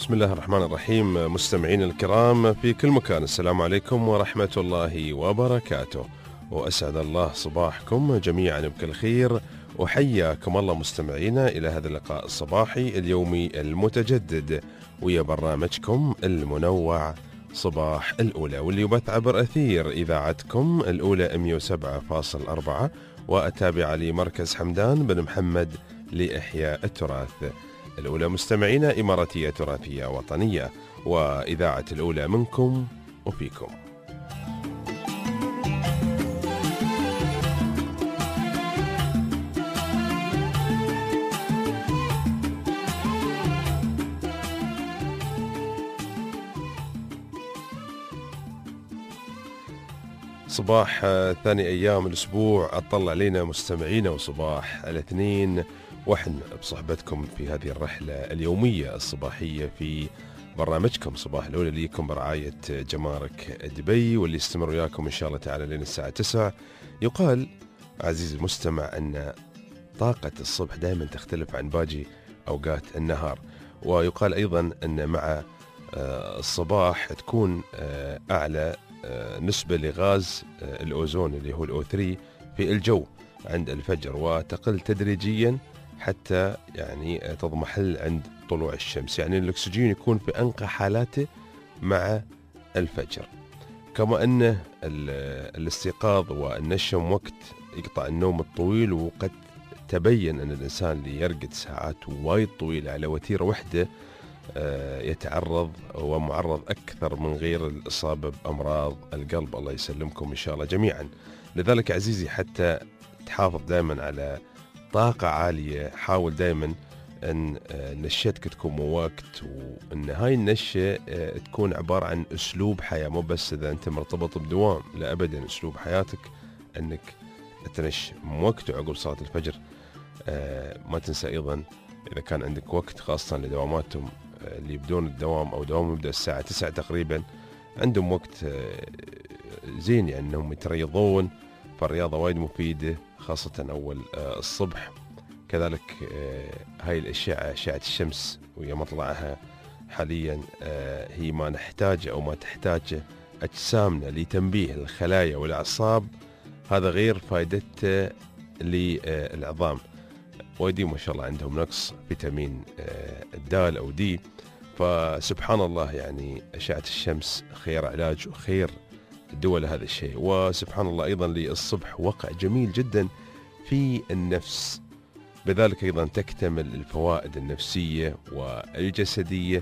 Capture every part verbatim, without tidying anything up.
بسم الله الرحمن الرحيم. مستمعين الكرام في كل مكان، السلام عليكم ورحمة الله وبركاته، وأسعد الله صباحكم جميعا بكل خير، وحياكم الله مستمعينا إلى هذا اللقاء الصباحي اليومي المتجدد ويا برنامجكم المنوع صباح الأولى، واللي يبث عبر أثير إذاعتكم الأولى مئة وسبعة فاصلة أربعة وأتابع لمركز حمدان بن محمد لإحياء التراث. الأولى مستمعينا إماراتية تراثية وطنية، وإذاعة الأولى منكم وفيكم. صباح ثاني أيام الأسبوع أطلع علينا مستمعينا، وصباح الاثنين وحن بصحبتكم في هذه الرحلة اليومية الصباحية في برنامجكم صباح الأولى ليكم برعاية جمارك دبي، واللي يستمر وياكم إن شاء الله تعالى لين الساعة تسعة. يقال عزيزي المستمع أن طاقة الصبح دائما تختلف عن باقي أوقات النهار، ويقال أيضا أن مع الصباح تكون أعلى نسبة لغاز الأوزون اللي هو الأو ثري في الجو عند الفجر، وتقل تدريجيا حتى يعني تضمحل عند طلوع الشمس، يعني الأكسجين يكون في أنقى حالاته مع الفجر. كما أن الاستيقاظ والنشم وقت يقطع النوم الطويل، وقد تبين أن الإنسان اللي يرقد ساعات وايد طويلة على وتيرة وحدة يتعرض ومعرض أكثر من غير الإصابة بأمراض القلب، الله يسلمكم إن شاء الله جميعا. لذلك عزيزي حتى تحافظ دائما على طاقة عالية، حاول دائما أن نشتك تكون وقت، وأن هاي النشة تكون عبارة عن أسلوب حياة، مو بس إذا أنت مرتبط بدوام، لا أبدا، أسلوب حياتك أنك تنش وقت عقب صلاة الفجر. ما تنسى أيضا إذا كان عندك وقت خاصة لدواماتهم اللي يبدون الدوام أو دوام يبدأ الساعة تسعة تقريبا، عندهم وقت زين يعني أنهم يتريضون، فالرياضة وايد مفيدة خاصة أول الصبح. كذلك هاي الأشعة، أشعة الشمس وهي مطلعها حاليا، هي ما نحتاجه أو ما تحتاجه أجسامنا لتنبيه الخلايا والأعصاب، هذا غير فائدته للعظام. وايدي ما شاء الله عندهم نقص فيتامين الدال أو دي، فسبحان الله يعني أشعة الشمس خير علاج وخير دول هذا الشيء. وسبحان الله أيضا للصبح وقع جميل جدا في النفس، بذلك أيضا تكتمل الفوائد النفسية والجسدية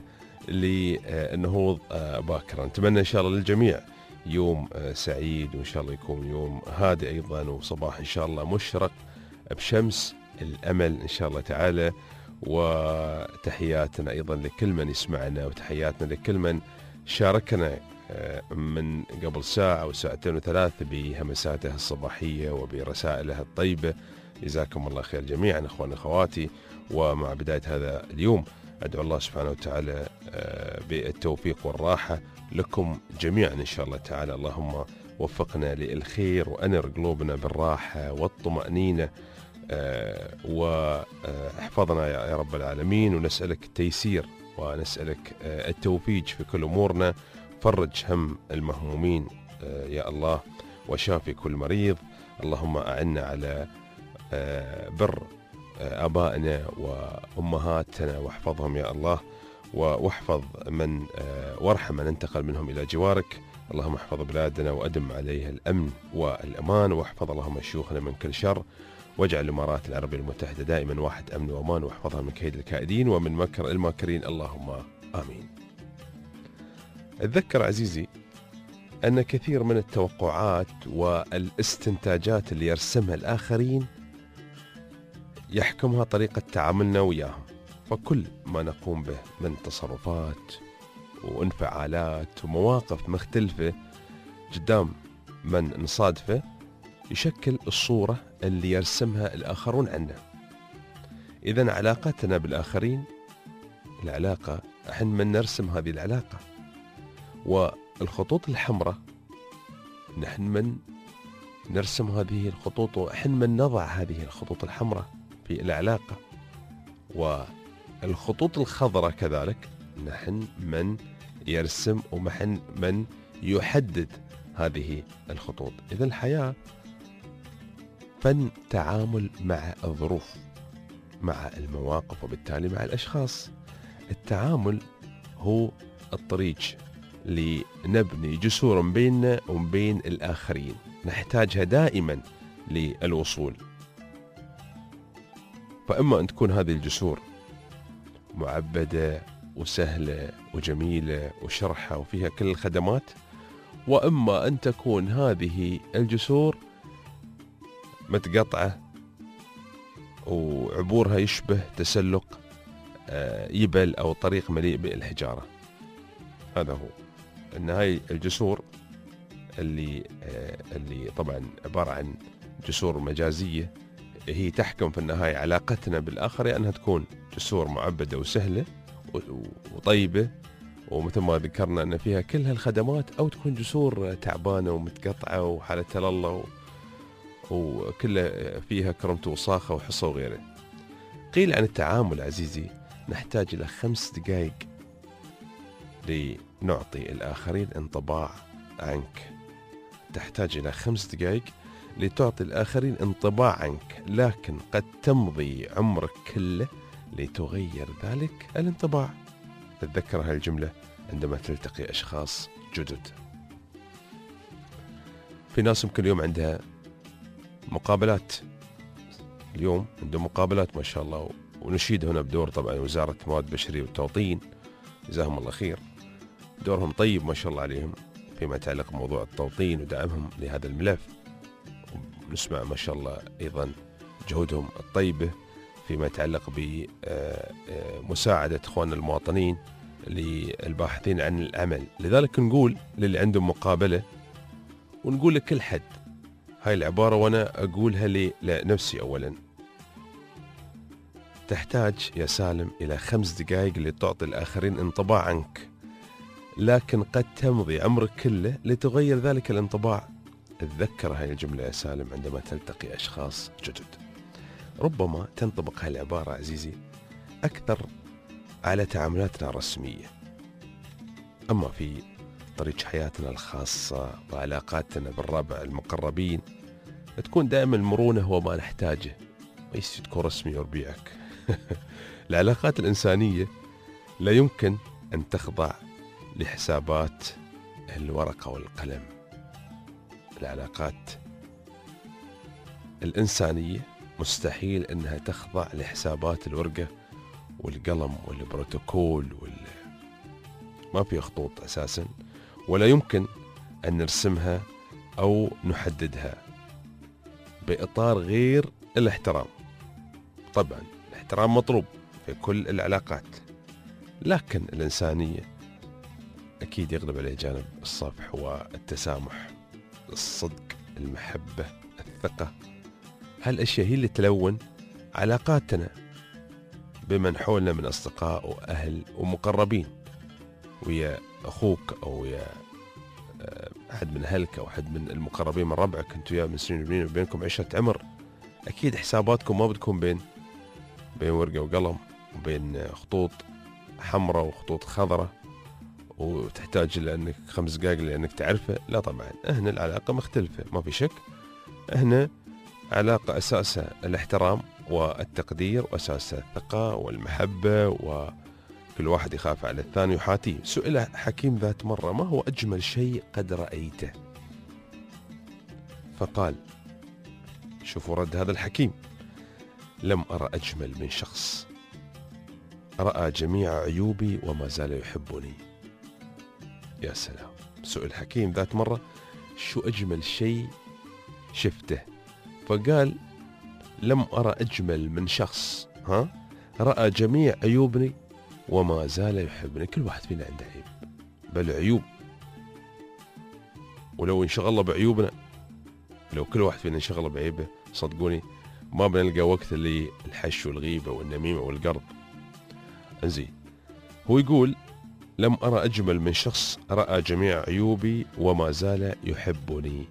للنهوض باكرا. نتمنى إن شاء الله للجميع يوم سعيد، وإن شاء الله يكون يوم هادئ أيضا، وصباح إن شاء الله مشرق بشمس الأمل إن شاء الله تعالى. وتحياتنا أيضا لكل من يسمعنا، وتحياتنا لكل من شاركنا من قبل ساعة أو ساعتين وثلاث بهمساته الصباحية وبرسائله الطيبة. جزاكم الله خير جميعا أخواني أخواتي. ومع بداية هذا اليوم أدعو الله سبحانه وتعالى بالتوفيق والراحة لكم جميعا إن شاء الله تعالى. اللهم وفقنا للخير، وأنر قلوبنا بالراحة والطمأنينة، أه واحفظنا يا رب العالمين، ونسألك التيسير ونسألك أه التوفيق في كل أمورنا. فرج هم المهمومين أه يا الله، وشافي كل مريض. اللهم أعنا على أه بر أه آبائنا وأمهاتنا، واحفظهم يا الله، واحفظ من أه وارحم من انتقل منهم إلى جوارك. اللهم احفظ بلادنا وأدم عليها الأمن والأمان، واحفظ اللهم شيوخنا من كل شر، واجعل الإمارات العربية المتحدة دائما واحد أمن وأمان، واحفظها من كيد الكائدين ومن مكر الماكرين، اللهم آمين. أتذكر عزيزي أن كثير من التوقعات والاستنتاجات اللي يرسمها الآخرين يحكمها طريقة تعاملنا وياهم، فكل ما نقوم به من تصرفات وانفعالات ومواقف مختلفة قدام من نصادفه يشكل الصورة اللي يرسمها الآخرون عنا. إذن علاقتنا بالآخرين العلاقة نحن من نرسم هذه العلاقة، والخطوط الحمراء نحن من نرسم هذه الخطوط، ونحن من نضع هذه الخطوط الحمراء في العلاقة. والخطوط الخضراء كذلك نحن من يرسم ومحن من يحدد هذه الخطوط. إذا الحياة فن تعامل مع الظروف، مع المواقف، وبالتالي مع الأشخاص. التعامل هو الطريق لنبني جسور بيننا وبين الآخرين نحتاجها دائما للوصول. فإما أن تكون هذه الجسور معبدة وسهلة وجميلة وشرحة وفيها كل الخدمات، وإما أن تكون هذه الجسور متقطعة وعبورها يشبه تسلق يبل أو طريق مليء بالحجارة. هذا هو أن هاي الجسور اللي اللي طبعا عبارة عن جسور مجازية هي تحكم في النهاية علاقتنا بالآخر، يعني أنها تكون جسور معبدة وسهلة وطيبة ومثل ما ذكرنا أن فيها كل هالخدمات، أو تكون جسور تعبانة ومتقطعة وحالتها لله وكلها فيها كرمت وصاخة وحصة وغيره. قيل عن التعامل عزيزي نحتاج إلى خمس دقائق لنعطي الآخرين انطباع عنك. تحتاج إلى خمس دقائق لتعطي الآخرين انطباع عنك، لكن قد تمضي عمرك كله لتغير ذلك الانطباع. تتذكر هذه الجملة عندما تلتقي أشخاص جدد. في ناس يمكن اليوم عندها مقابلات، اليوم عندهم مقابلات ما شاء الله، ونشيد هنا بدور طبعا وزارة الموارد البشرية والتوطين، جزاهم الله خير، دورهم طيب ما شاء الله عليهم فيما يتعلق بموضوع التوطين ودعمهم لهذا الملف. ونسمع ما شاء الله أيضا جهودهم الطيبة فيما يتعلق بمساعدة إخواننا المواطنين للباحثين عن العمل. لذلك نقول للي عندهم مقابلة، ونقول لكل حد هاي العبارة وأنا أقولها لنفسي أولا: تحتاج يا سالم إلى خمس دقائق لتعطي الآخرين انطباع عنك، لكن قد تمضي عمرك كله لتغير ذلك الانطباع. تذكر هاي الجملة يا سالم عندما تلتقي أشخاص جدد. ربما تنطبق هاي العبارة عزيزي أكثر على تعاملاتنا الرسمية، أما في طريق حياتنا الخاصة وعلاقاتنا بالربع المقربين تكون دائما المرونة هو ما نحتاجه. ما يصير تكون رسمي وربيعك. العلاقات الإنسانية لا يمكن أن تخضع لحسابات الورقة والقلم. العلاقات الإنسانية مستحيل أنها تخضع لحسابات الورقة والقلم والبروتوكول وال... ما في خطوط أساسا، ولا يمكن أن نرسمها أو نحددها بإطار غير الاحترام. طبعا الاحترام مطلوب في كل العلاقات، لكن الإنسانية أكيد يغلب عليه جانب الصفح والتسامح، الصدق، المحبة، الثقة. هالأشياء هي اللي تلون علاقاتنا بمن حولنا من أصدقاء وأهل ومقربين، ويا أخوك أو ويا أحد من أهلك أو أحد من المقربين من ربعك أنتوا يا من سنين بينكم وبينكم عشرة عمر. أكيد حساباتكم ما بتكون بين بين ورقة وقلم وبين خطوط حمراء وخطوط خضراء وتحتاج لأنك خمس دقائق لأنك تعرفه. لا طبعا، هنا العلاقة مختلفة ما في شك. هنا علاقة أساسها الاحترام والتقدير، وأساسها الثقة والمحبة، وكل واحد يخاف على الثاني وحاتيه. سئل حكيم ذات مرة: ما هو أجمل شيء قد رأيته؟ فقال، شوفوا رد هذا الحكيم: لم أرى أجمل من شخص رأى جميع عيوبي وما زال يحبني. يا سلام. سئل حكيم ذات مرة: شو أجمل شيء شفته؟ فقال: لم أرى أجمل من شخص ها رأى جميع عيوبني وما زال يحبني. كل واحد فينا عنده عيب، بل عيوب، ولو انشغلنا بعيوبنا، لو كل واحد فينا انشغل بعيبه، صدقوني ما بنلقى وقت للحش والغيبة والنميمة والقرض. انزين، هو يقول: لم أرى أجمل من شخص رأى جميع عيوبي وما زال يحبني.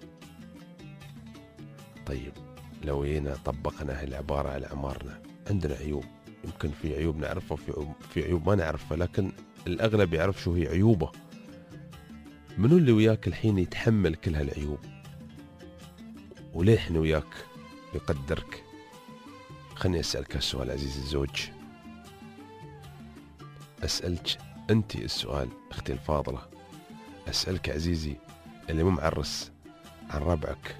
طيب لو جينا طبقنا هالعبارة على أعمارنا، عندنا عيوب، يمكن في عيوب نعرفها وفي في عيوب ما نعرفها، لكن الأغلب يعرف شو هي عيوبه. منو اللي وياك الحين يتحمل كل هالعيوب؟ وليه احنا وياك يقدرك؟ خلني أسألك السؤال عزيزي الزوج، أسألك أنت السؤال أختي الفاضلة، أسألك عزيزي اللي مو معرس عن ربعك،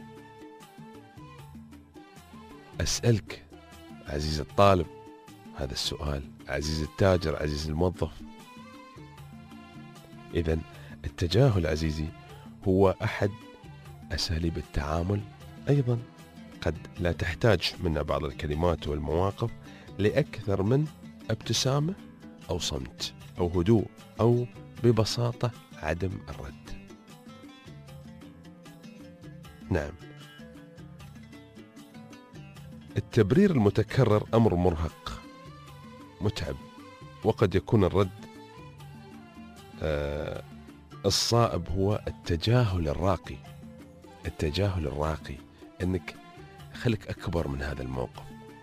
أسألك عزيز الطالب هذا السؤال، عزيز التاجر، عزيز الموظف. إذن التجاهل عزيزي هو أحد أساليب التعامل، أيضا قد لا تحتاج منا بعض الكلمات والمواقف لأكثر من ابتسامة أو صمت أو هدوء أو ببساطة عدم الرد. نعم، التبرير المتكرر أمر مرهق متعب، وقد يكون الرد آه الصائب هو التجاهل الراقي. التجاهل الراقي أنك خلك أكبر من هذا الموقف.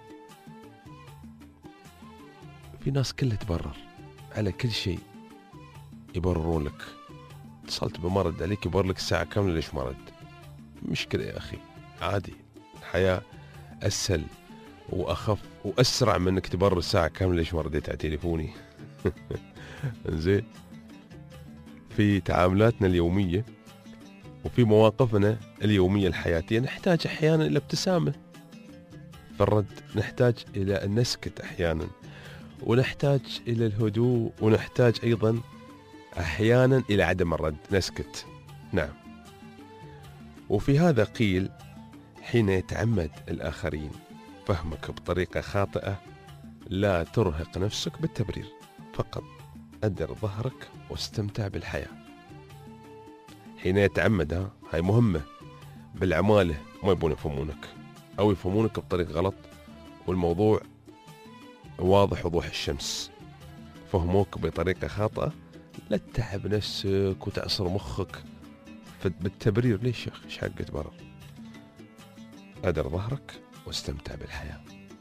في ناس كلها تبرر على كل شيء، يبررون لك اتصلت بما رد عليك يبرر لك الساعة كاملة ليش ما رد. مشكلة يا أخي، عادي، الحياة أسهل وأخف وأسرع من أنك تبرر الساعة كاملة ليش ما رديت على تليفوني. زين، في تعاملاتنا اليومية وفي مواقفنا اليومية الحياتية نحتاج أحيانا إلى ابتسامة في الرد، نحتاج إلى أن نسكت أحيانا، ونحتاج إلى الهدوء، ونحتاج أيضا أحيانا إلى عدم الرد، نسكت. نعم، وفي هذا قيل حين يتعمد الآخرين فهمك بطريقة خاطئة لا ترهق نفسك بالتبرير، فقط أدر ظهرك واستمتع بالحياة. حين يتعمد، ها هاي مهمة بالعمالة، ما يبون يفهمونك أو يفهمونك بطريقة غلط والموضوع واضح وضوح الشمس، فهموك بطريقة خاطئة، لا تتعب نفسك وتعصر مخك بالتبرير. ليش يا أخي؟ إيش حق تبرر؟ أدر ظهرك واستمتع بالحياة.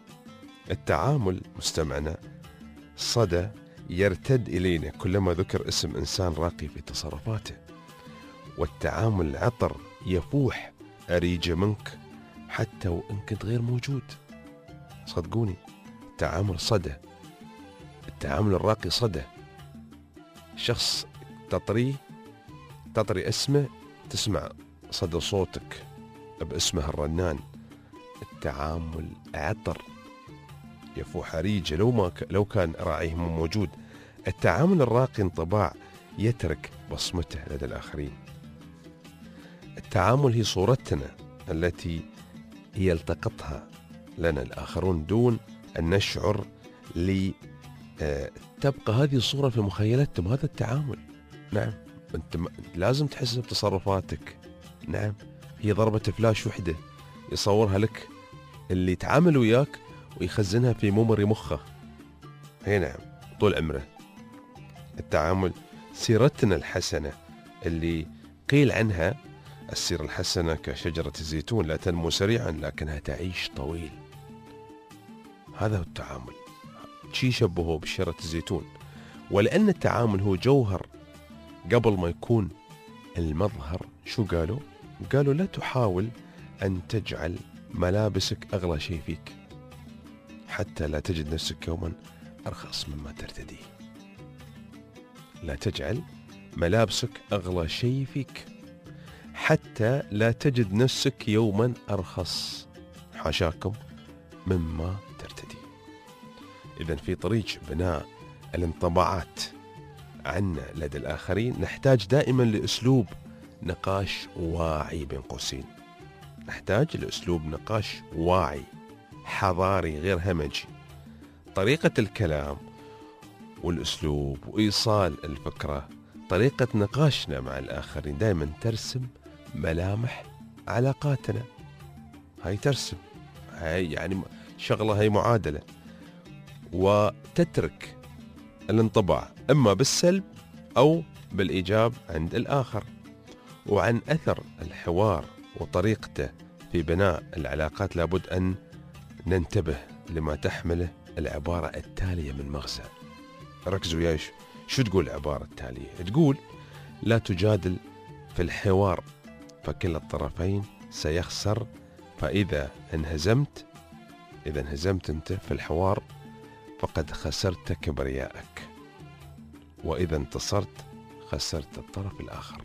التعامل مستمعنا صدى يرتد إلينا كلما ذكر اسم إنسان راقي في تصرفاته، والتعامل عطر يفوح أريجة منك حتى وإن كنت غير موجود. صدقوني، التعامل صدى، التعامل الراقي صدى. شخص تطريه تطري اسمه تسمع صدى صوتك باسمه الرنان. التعامل عطر يفوح أريجة لو ما ك... لو كان راعيه مو موجود. التعامل الراقي انطباع يترك بصمته لدى الآخرين. التعامل هي صورتنا التي يلتقطها لنا الآخرون دون أن نشعر، لتبقى هذه الصورة في مخيلتهم. هذا التعامل. نعم، أنت لازم تحس بتصرفاتك. نعم، هي ضربة فلاش وحدة يصورها لك اللي يتعامل وياك ويخزنها في ميموري مخه. هي نعم، طول عمره. التعامل سيرتنا الحسنة اللي قيل عنها السيرة الحسنة كشجرة الزيتون لا تنمو سريعا لكنها تعيش طويل. هذا هو التعامل، شي شبهه بشجرة الزيتون. ولأن التعامل هو جوهر قبل ما يكون المظهر، شو قالوا؟ قالوا لا تحاول أن تجعل ملابسك أغلى شيء فيك حتى لا تجد نفسك يوما أرخص مما ترتديه. لا تجعل ملابسك أغلى شيء فيك حتى لا تجد نفسك يوما أرخص، حاشاكم، مما ترتدي. إذن في طريق بناء الانطباعات عنا لدى الآخرين نحتاج دائما لأسلوب نقاش واعي، بين قوسين نحتاج لأسلوب نقاش واعي حضاري غير همجي. طريقة الكلام والأسلوب وإيصال الفكرة، طريقة نقاشنا مع الآخرين دائما ترسم ملامح علاقاتنا. هاي ترسم، هاي يعني شغلة، هاي معادلة، وتترك الانطباع إما بالسلب أو بالإيجاب عند الآخر. وعن أثر الحوار وطريقته في بناء العلاقات لابد أن ننتبه لما تحمله العبارة التالية من مغزى. ركزوا وياي شو تقول العبارة التالية؟ تقول: لا تجادل في الحوار فكلا الطرفين سيخسر، فإذا انهزمت إذا انهزمت أنت في الحوار فقد خسرت كبريائك، وإذا انتصرت خسرت الطرف الآخر.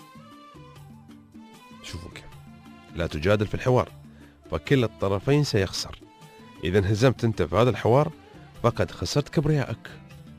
شوفوا كيف. لا تجادل في الحوار فكلا الطرفين سيخسر، إذا انهزمت أنت في هذا الحوار فقد خسرت كبريائك،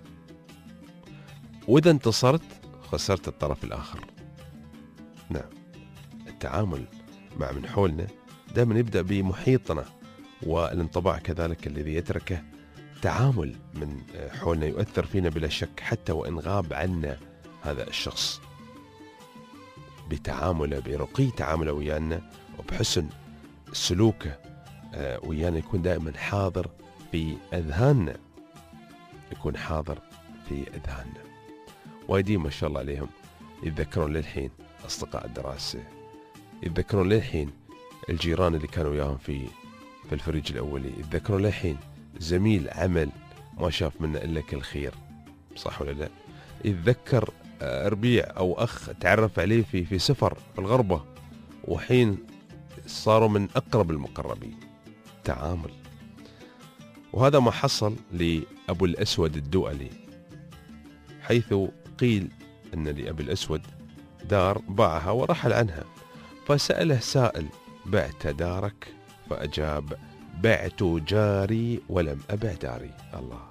وإذا انتصرت خسرت الطرف الآخر. نعم، التعامل مع من حولنا دائما يبدأ بمحيطنا، والانطباع كذلك الذي يتركه تعامل من حولنا يؤثر فينا بلا شك، حتى وإن غاب عنا هذا الشخص. بتعامله، برقي تعامله ويانا، وبحسن سلوكه ويانا، يكون دائما حاضر في أذهاننا، يكون حاضر في أذهاننا. وايدين ما شاء الله عليهم يتذكرون للحين أصدقاء الدراسة، يتذكرون للحين الجيران اللي كانوا وياهم في في الفريج الأولي، يتذكرون للحين زميل عمل ما شاف منه إلا كل خير، صح ولا لا؟ يتذكر ربيع أو أخ تعرف عليه في في سفر في الغربة، وحين صاروا من أقرب المقربين. تعامل. وهذا ما حصل لأبو الأسود الدؤلي، حيث قيل أن لأبي الأسود دار باعها ورحل عنها، فسأله سائل: بعت دارك؟ فأجاب: بعت جاري ولم أبع داري. الله.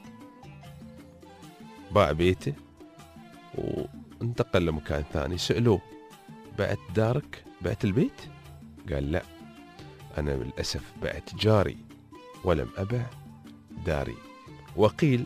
باع بيته وانتقل لمكان ثاني، سألوه: بعت دارك؟ بعت البيت؟ قال: لا، أنا للأسف بعت جاري ولم أبع داري. وقيل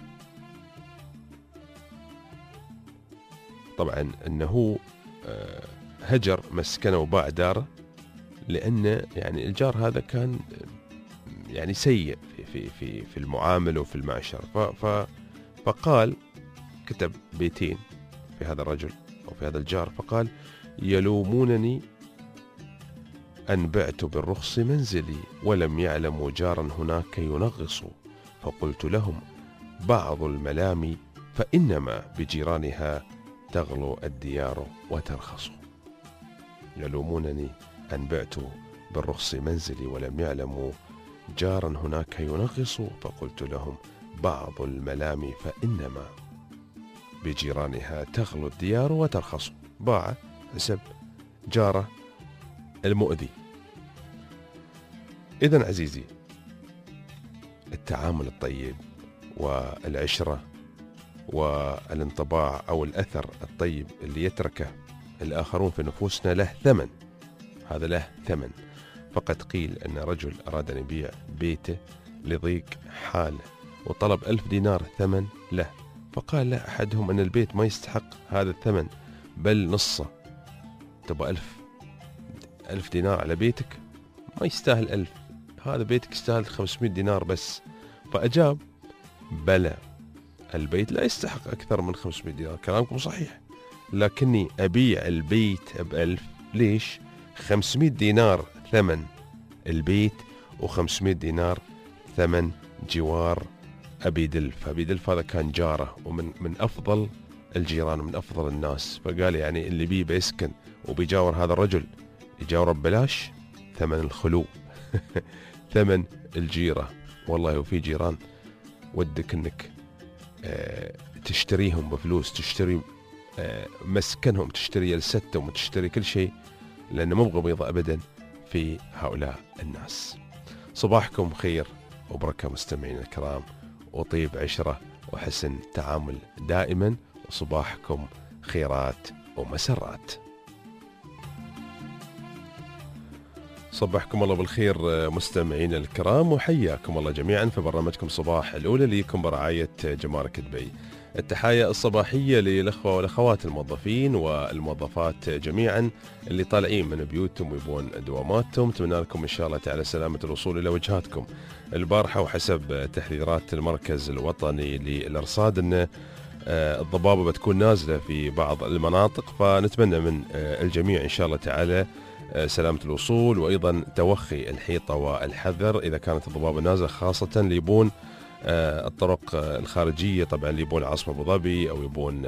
طبعا أنه هجر مسكنه وباع داره، لأن يعني الجار هذا كان يعني سيء في في في في المعامله وفي المعشر، فقال، كتب بيتين في هذا الرجل أو في هذا الجار، فقال: يلومونني أن بعت بالرخص منزلي ولم يعلموا جارا هناك ينغص، فقلت لهم: بعض الملام فإنما بجيرانها تغلو الديار وترخص. يلومونني أن بعت بالرخص منزلي ولم يعلموا جارا هناك ينغص، فقلت لهم: بعض الملام فإنما بجيرانها تغلو الديار وترخص. باع حسب جاره المؤذي. إذن عزيزي، التعامل الطيب والعشرة والانطباع أو الأثر الطيب اللي يتركه الآخرون في نفوسنا له ثمن، هذا له ثمن. فقد قيل أن رجل أراد أن يبيع بيته لضيق حاله وطلب ألف دينار ثمن له، فقال له أحدهم أن البيت ما يستحق هذا الثمن بل نصه. تبغى ألف ألف دينار على بيتك؟ ما يستاهل ألف، هذا بيتك يستاهل خمسمائة دينار بس. فأجاب: بلى، البيت لا يستحق أكثر من خمسمائة دينار، كلامكم صحيح، لكني أبيع البيت بألف. ليش؟ خمسمائة دينار ثمن البيت وخمسمائة دينار ثمن جوار أبي دلف. أبي دلف هذا كان جاره ومن من أفضل الجيران ومن أفضل الناس، فقال يعني اللي بيه بيسكن وبيجاور هذا الرجل يجاوره ببلاش، ثمن الخلو ثمن الجيرة. والله وفي جيران ودك انك اه تشتريهم بفلوس، تشتري اه مسكنهم، تشتري جلستهم وتشتري كل شيء، لأنه مو بغيضة أبدا في هؤلاء الناس. صباحكم خير وبركة مستمعين الكرام، وطيب عشرة وحسن تعامل دائما، وصباحكم خيرات ومسرات. صبحكم الله بالخير مستمعين الكرام، وحياكم الله جميعا في برنامجكم صباح الأولى ليكم برعاية جمارك دبي. التحايا الصباحية للأخوة والأخوات الموظفين والموظفات جميعا اللي طالعين من بيوتهم ويبون دواماتهم، أتمنى لكم إن شاء الله تعالى سلامة الوصول إلى وجهاتكم. البارحة وحسب تحذيرات المركز الوطني للأرصاد أن الضبابة بتكون نازلة في بعض المناطق، فنتمنى من الجميع إن شاء الله تعالى سلامة الوصول، وأيضا توخي الحيطة والحذر إذا كانت الضبابة نازلة، خاصة اللي يبون الطرق الخارجية طبعا اللي يبون العاصمة أبو ظبي أو يبون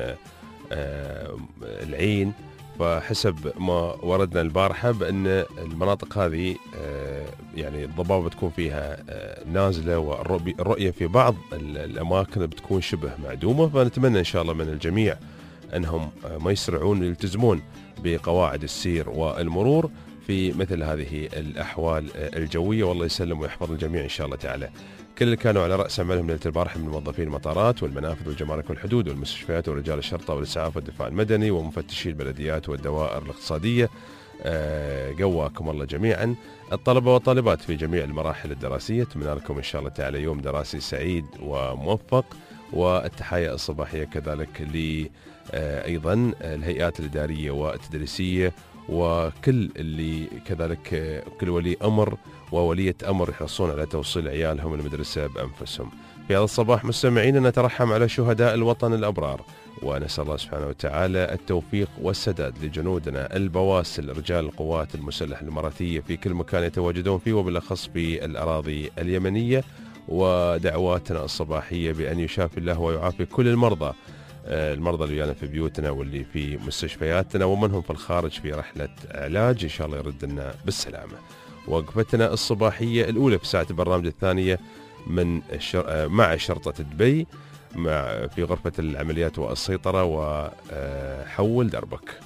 العين، فحسب ما وردنا البارحة بأن المناطق هذه يعني الضبابة بتكون فيها نازلة، والرؤية في بعض الأماكن بتكون شبه معدومة. فنتمنى إن شاء الله من الجميع أنهم ما يسرعون ويلتزمون بقواعد السير والمرور في مثل هذه الأحوال الجوية، والله يسلم ويحفظ الجميع إن شاء الله تعالى. كل اللي كانوا على رأس عملهم ليلة البارحة من موظفين المطارات والمنافذ والجمارك والحدود والمستشفيات ورجال الشرطة والإسعاف والدفاع المدني ومفتشي البلديات والدوائر الاقتصادية، قواكم الله جميعا. الطلبة والطالبات في جميع المراحل الدراسية، أتمنى لكم إن شاء الله تعالى يوم دراسي سعيد وموفق. والتحية الصباحية كذلك ل أيضا الهيئات الإدارية والتدريسية وكل اللي كذلك كل ولي أمر وولية أمر يحرصون على توصيل عيالهم المدرسة بأنفسهم. في هذا الصباح مستمعين نترحم على شهداء الوطن الأبرار، ونسأل الله سبحانه وتعالى التوفيق والسداد لجنودنا البواسل رجال القوات المسلحة الإماراتية في كل مكان يتواجدون فيه، وبالأخص في الأراضي اليمنية. ودعواتنا الصباحية بأن يشافي الله ويعافي كل المرضى، المرضى اللي ويانا في بيوتنا واللي في مستشفياتنا ومنهم في الخارج في رحلة علاج، إن شاء الله يرد لنا بالسلامة. وقفتنا الصباحية الأولى في ساعة البرنامج الثانية من الشر... مع شرطة دبي مع في غرفة العمليات والسيطرة وحول دربك.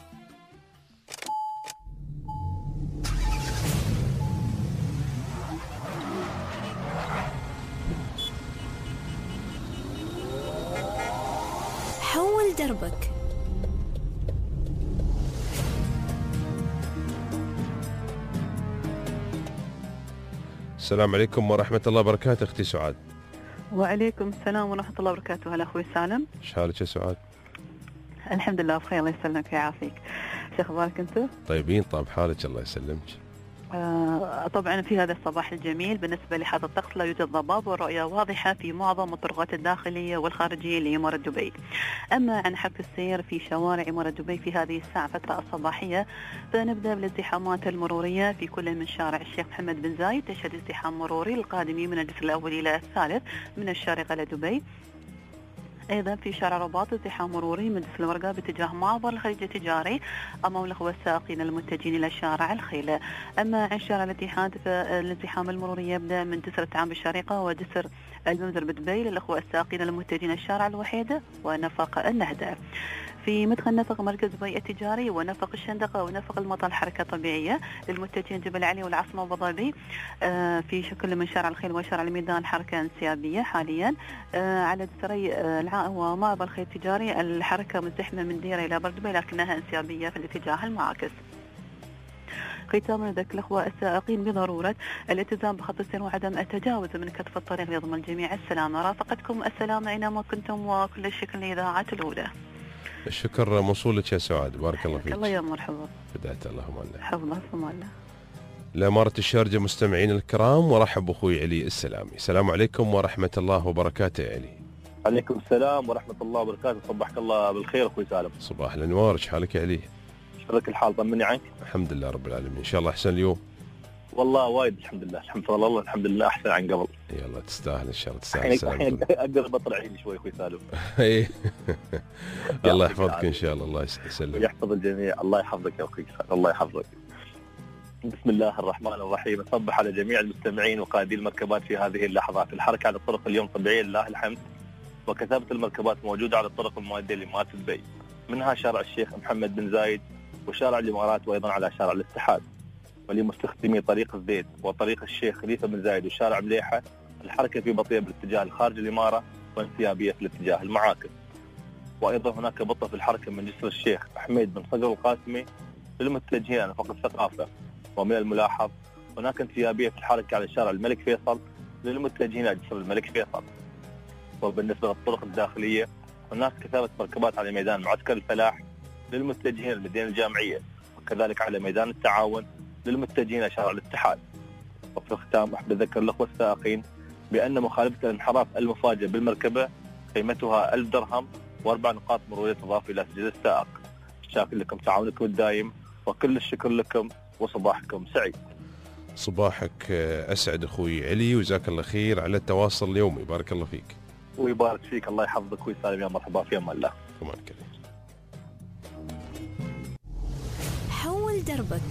حول دربك. السلام عليكم ورحمة الله وبركاته أختي سعاد. وعليكم السلام ورحمة الله وبركاته. هلا أخوي سالم، إيش حالك يا سعاد؟ الحمد لله بخير، الله يسلمك ويعافيك. شو أخبارك أنتوا؟ طيبين طاب حالك الله يسلمك. آه طبعا في هذا الصباح الجميل بالنسبة لحالة الطقس لا يوجد ضباب والرؤية واضحة في معظم الطرقات الداخلية والخارجية لإمارة دبي. أما عن حركة السير في شوارع إمارة دبي في هذه الساعة فترة الصباحية، فنبدأ بالازدحامات المرورية في كل من شارع الشيخ محمد بن زايد، تشهد ازدحام مروري القادمين من الجسر الأول إلى الثالث من الشارقة لدبي. أيضا في شارع رباط ازدحام مروري من جسر المرقى باتجاه معبر الخليج التجاري أمام الأخوة السائقين المتجهين إلى شارع الخيل. أما عن شارع الاتحاد فالازدحام المروري يبدأ من جسر التعام بالشارقة وجسر المنذر بدبي للأخوة السائقين المتجهين الشارع الوحيدة ونفق النهدة. في مدخل نفق مركز دبي التجاري ونفق الشندقة ونفق المطار حركة طبيعية للمتجهين جبل علي والعاصمة أبو ظبي. آه في شكل من شارع الخيل وشارع الميدان حركة انسيابية حاليا. آه على جسري آه ومعبر الخيل التجاري الحركة مزدحمة من ديرة إلى بردبي لكنها انسيابية في الاتجاه المعاكس. ختاما نذكر الأخوة السائقين بضرورة الالتزام بخط السير وعدم التجاوز من كتف الطريق ليضمن الجميع السلامة. رافقتكم السلامة أينما كنتم وكل الشكر لإذاعة الأولى. الشكر موصول لك يا سعاد، بارك الله فيك. الله يا مرحبا. بداية اللهم الله. حفظ الله ثم الله. لأمارة الشارجة مستمعين الكرام، ورحب أخوي علي السلامي. السلام عليكم ورحمة الله وبركاته يا علي. عليكم السلام ورحمة الله وبركاته، صبحك الله بالخير أخوي سالم. صباح الأنوار، إيش حالك يا علي؟ شلونك الحال؟ طمني عنك. الحمد لله رب العالمين، إن شاء الله أحسن اليوم. والله وايد الحمد لله، الحمد لله الحمد لله أحسن عن قبل. يلا تستاهل إن شاء الله، تستاهل. الحين أقدر بطل عيني شوي أخوي سالم. الله يحفظك إن شاء الله، الله يسلمك ويحفظ الجميع. الله يحفظك يا أخوي سالم، الله يحفظك. بسم الله الرحمن الرحيم. أصبح على جميع المستمعين وقائدي المركبات في هذه اللحظات. الحركة على الطرق اليوم طبيعية لله الحمد، وكثافة المركبات موجودة على الطرق المؤدية لإمارة دبي، منها شارع الشيخ محمد بن زايد وشارع الإمارات وأيضا على شارع الاتحاد. ولمستخدمي طريق الزيت وطريق الشيخ خليفة بن زايد وشارع مليحة الحركة في بطيئة بالاتجاه الخارج الإمارة وانسيابية في الاتجاه المعاكس. وأيضا هناك بطء في الحركة من جسر الشيخ حميد بن صقر القاسمي للمتجهين نفق الثقافة. ومن الملاحظ هناك انسيابية في الحركة على شارع الملك فيصل للمتجهين إلى جسر الملك فيصل. وبالنسبة للطرق الداخلية هناك كثافة مركبات على ميدان معسكر الفلاح للمتجهين للمدينة الجامعية، وكذلك على ميدان التعاون للمتجهين إلى شارع الاتحاد. وفي الختام أحب أذكر الأخوة السائقين بأن مخالفة الانحراف المفاجئ بالمركبة قيمتها ألف درهم وأربع نقاط مرورية تضاف إلى سجل السائق. شاكر لكم تعاونكم الدائم وكل الشكر لكم وصباحكم سعيد. صباحك أسعد أخوي علي، وجزاك الله خير على التواصل اليومي. بارك الله فيك. ويبارك فيك، الله يحفظك ويسلم. يا مرحبا، في أمان الله. كمان كريم. حول دربك.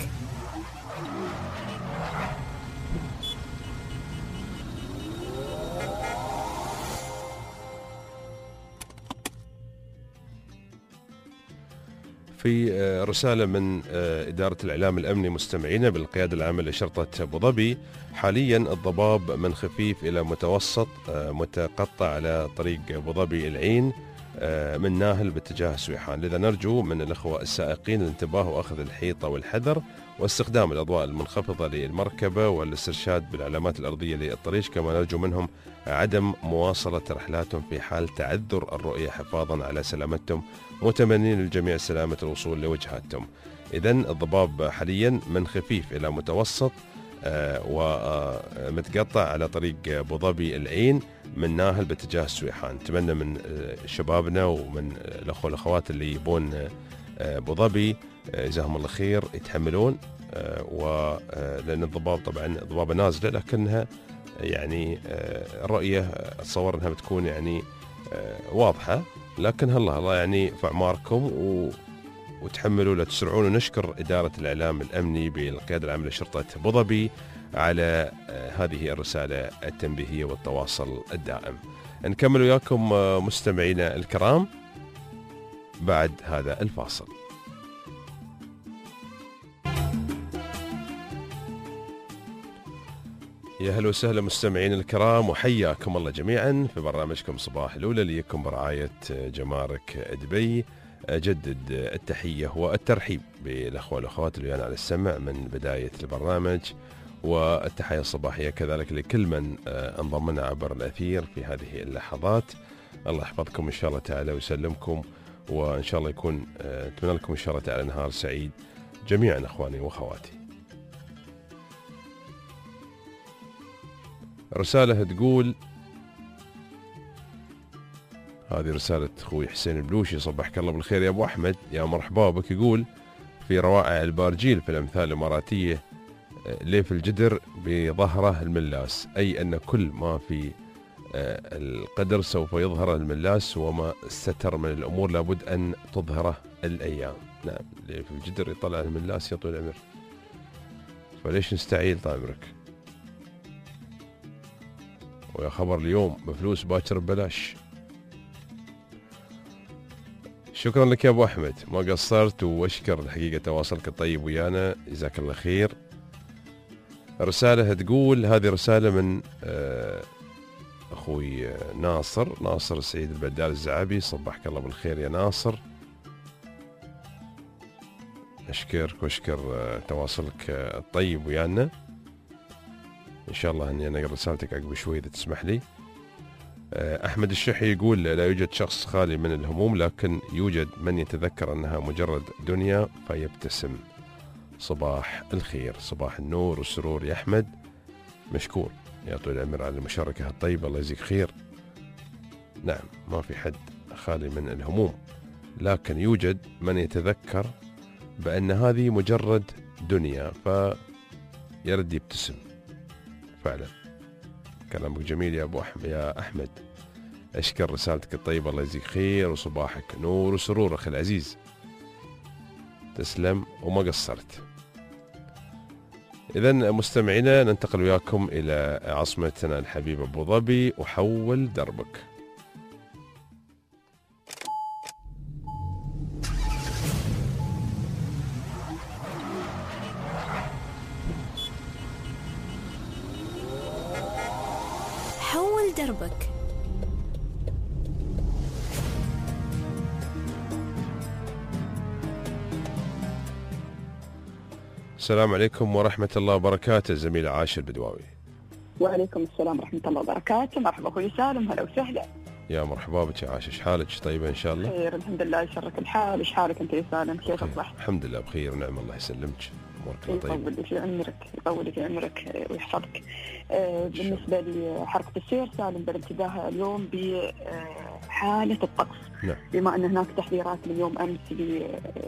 في رسالة من إدارة الإعلام الأمني مستمعينا بالقيادة العامة لشرطة أبو ظبي، حاليا الضباب من خفيف إلى متوسط متقطع على طريق أبو ظبي العين من ناهل باتجاه سويحان، لذا نرجو من الأخوة السائقين الانتباه وأخذ الحيطة والحذر واستخدام الأضواء المنخفضة للمركبة والاسترشاد بالعلامات الأرضية للطريق، كما نرجو منهم عدم مواصلة رحلاتهم في حال تعذر الرؤية حفاظا على سلامتهم، متمنين للجميع سلامة الوصول لوجهاتهم. إذن الضباب حاليا من خفيف إلى متوسط آه ومتقطع على طريق أبو ظبي العين من ناهل باتجاه سويحان. نتمنى من آه شبابنا ومن آه الأخوة والأخوات اللي يبون آه أبو ظبي جزاهم الله خير يتحملون، آه ولأن الضباب طبعا ضبابة نازلة لكنها يعني آه الرؤية أتصور أنها بتكون يعني آه واضحة، لكن هلا الله يعني في أعماركم و وتحملوا لا تسرعون. ونشكر إدارة الإعلام الأمني بالقيادة العامة لشرطة أبو ظبي على هذه الرسالة التنبيهية والتواصل الدائم. نكمل وياكم مستمعينا الكرام بعد هذا الفاصل. يا هلا وسهلا مستمعين الكرام، وحياكم الله جميعا في برنامجكم صباح الأولى ليكم برعاية جمارك دبي. أجدد التحية والترحيب بالأخوة والأخوات اللي أنا على السمع من بداية البرنامج، والتحية الصباحية كذلك لكل من انضم لنا عبر الأثير في هذه اللحظات. الله يحفظكم إن شاء الله تعالى ويسلمكم، وإن شاء الله يكون أتمنى لكم إن شاء الله تعالى نهار سعيد جميعا أخواني وأخواتي. رسالة تقول، هذه رسالة أخوي حسين البلوشي، صبحك الله بالخير يا أبو أحمد، يا مرحبا بك. يقول في روائع البارجيل في الأمثال الإماراتية ليه في الجدر بظهره الملاس، أي أن كل ما في القدر سوف يظهر الملاس، وما استتر من الأمور لابد أن تظهره الأيام. نعم، ليه في الجدر يطلع الملاس يا طويل العمر، فليش نستعيل طال عمرك؟ ويا خبر اليوم بفلوس باكر ببلاش. شكرا لك يا أبو أحمد، ما قصرت، واشكر الحقيقة تواصلك الطيب ويانا، جزاك الله خير. رسالة تقول، هذه رسالة من أخوي ناصر ناصر سعيد البدال الزعبي، صبحك الله بالخير يا ناصر، أشكرك واشكر تواصلك الطيب ويانا. إن شاء الله أني أنا أقرأ رسالتك عقب شوي إذا تسمح لي. أحمد الشحي يقول لا يوجد شخص خالي من الهموم، لكن يوجد من يتذكر أنها مجرد دنيا فيبتسم. صباح الخير، صباح النور والسرور يا أحمد، مشكور يا طويل العمر على المشاركة الطيبة، الله يجزيك خير. نعم، ما في حد خالي من الهموم، لكن يوجد من يتذكر بأن هذه مجرد دنيا فيرد يبتسم. فعلا كلامك جميل يا أبو أحمد يا أحمد، أشكر رسالتك الطيبة، الله يجزيك خير، وصباحك نور وسرور أخي العزيز، تسلم وما قصرت. إذن مستمعينا ننتقل وياكم إلى عاصمتنا الحبيبة أبو ظبي، وحول دربك. حول دربك. السلام عليكم ورحمة الله وبركاته، زميل عاشر بدواوي. وعليكم السلام ورحمة الله وبركاته، مرحبا أخوي سالم، هلا وسهلا. يا مرحبا بك يا عاشر، ايش حالك؟ طيبة إن شاء الله؟ خير الحمد لله، يشرك الحال، ايش حالك أنت يا سالم؟ كيف أصبحت؟ الحمد لله بخير ونعم، الله يسلمك، أمورك طيبة. يطول لك عمرك، يطول لك عمرك ويحفظك. آه بالنسبة لحركة السير سالم بالانتباه اليوم بحالة الطقس، نعم. بما أن هناك تحذيرات من يوم أمس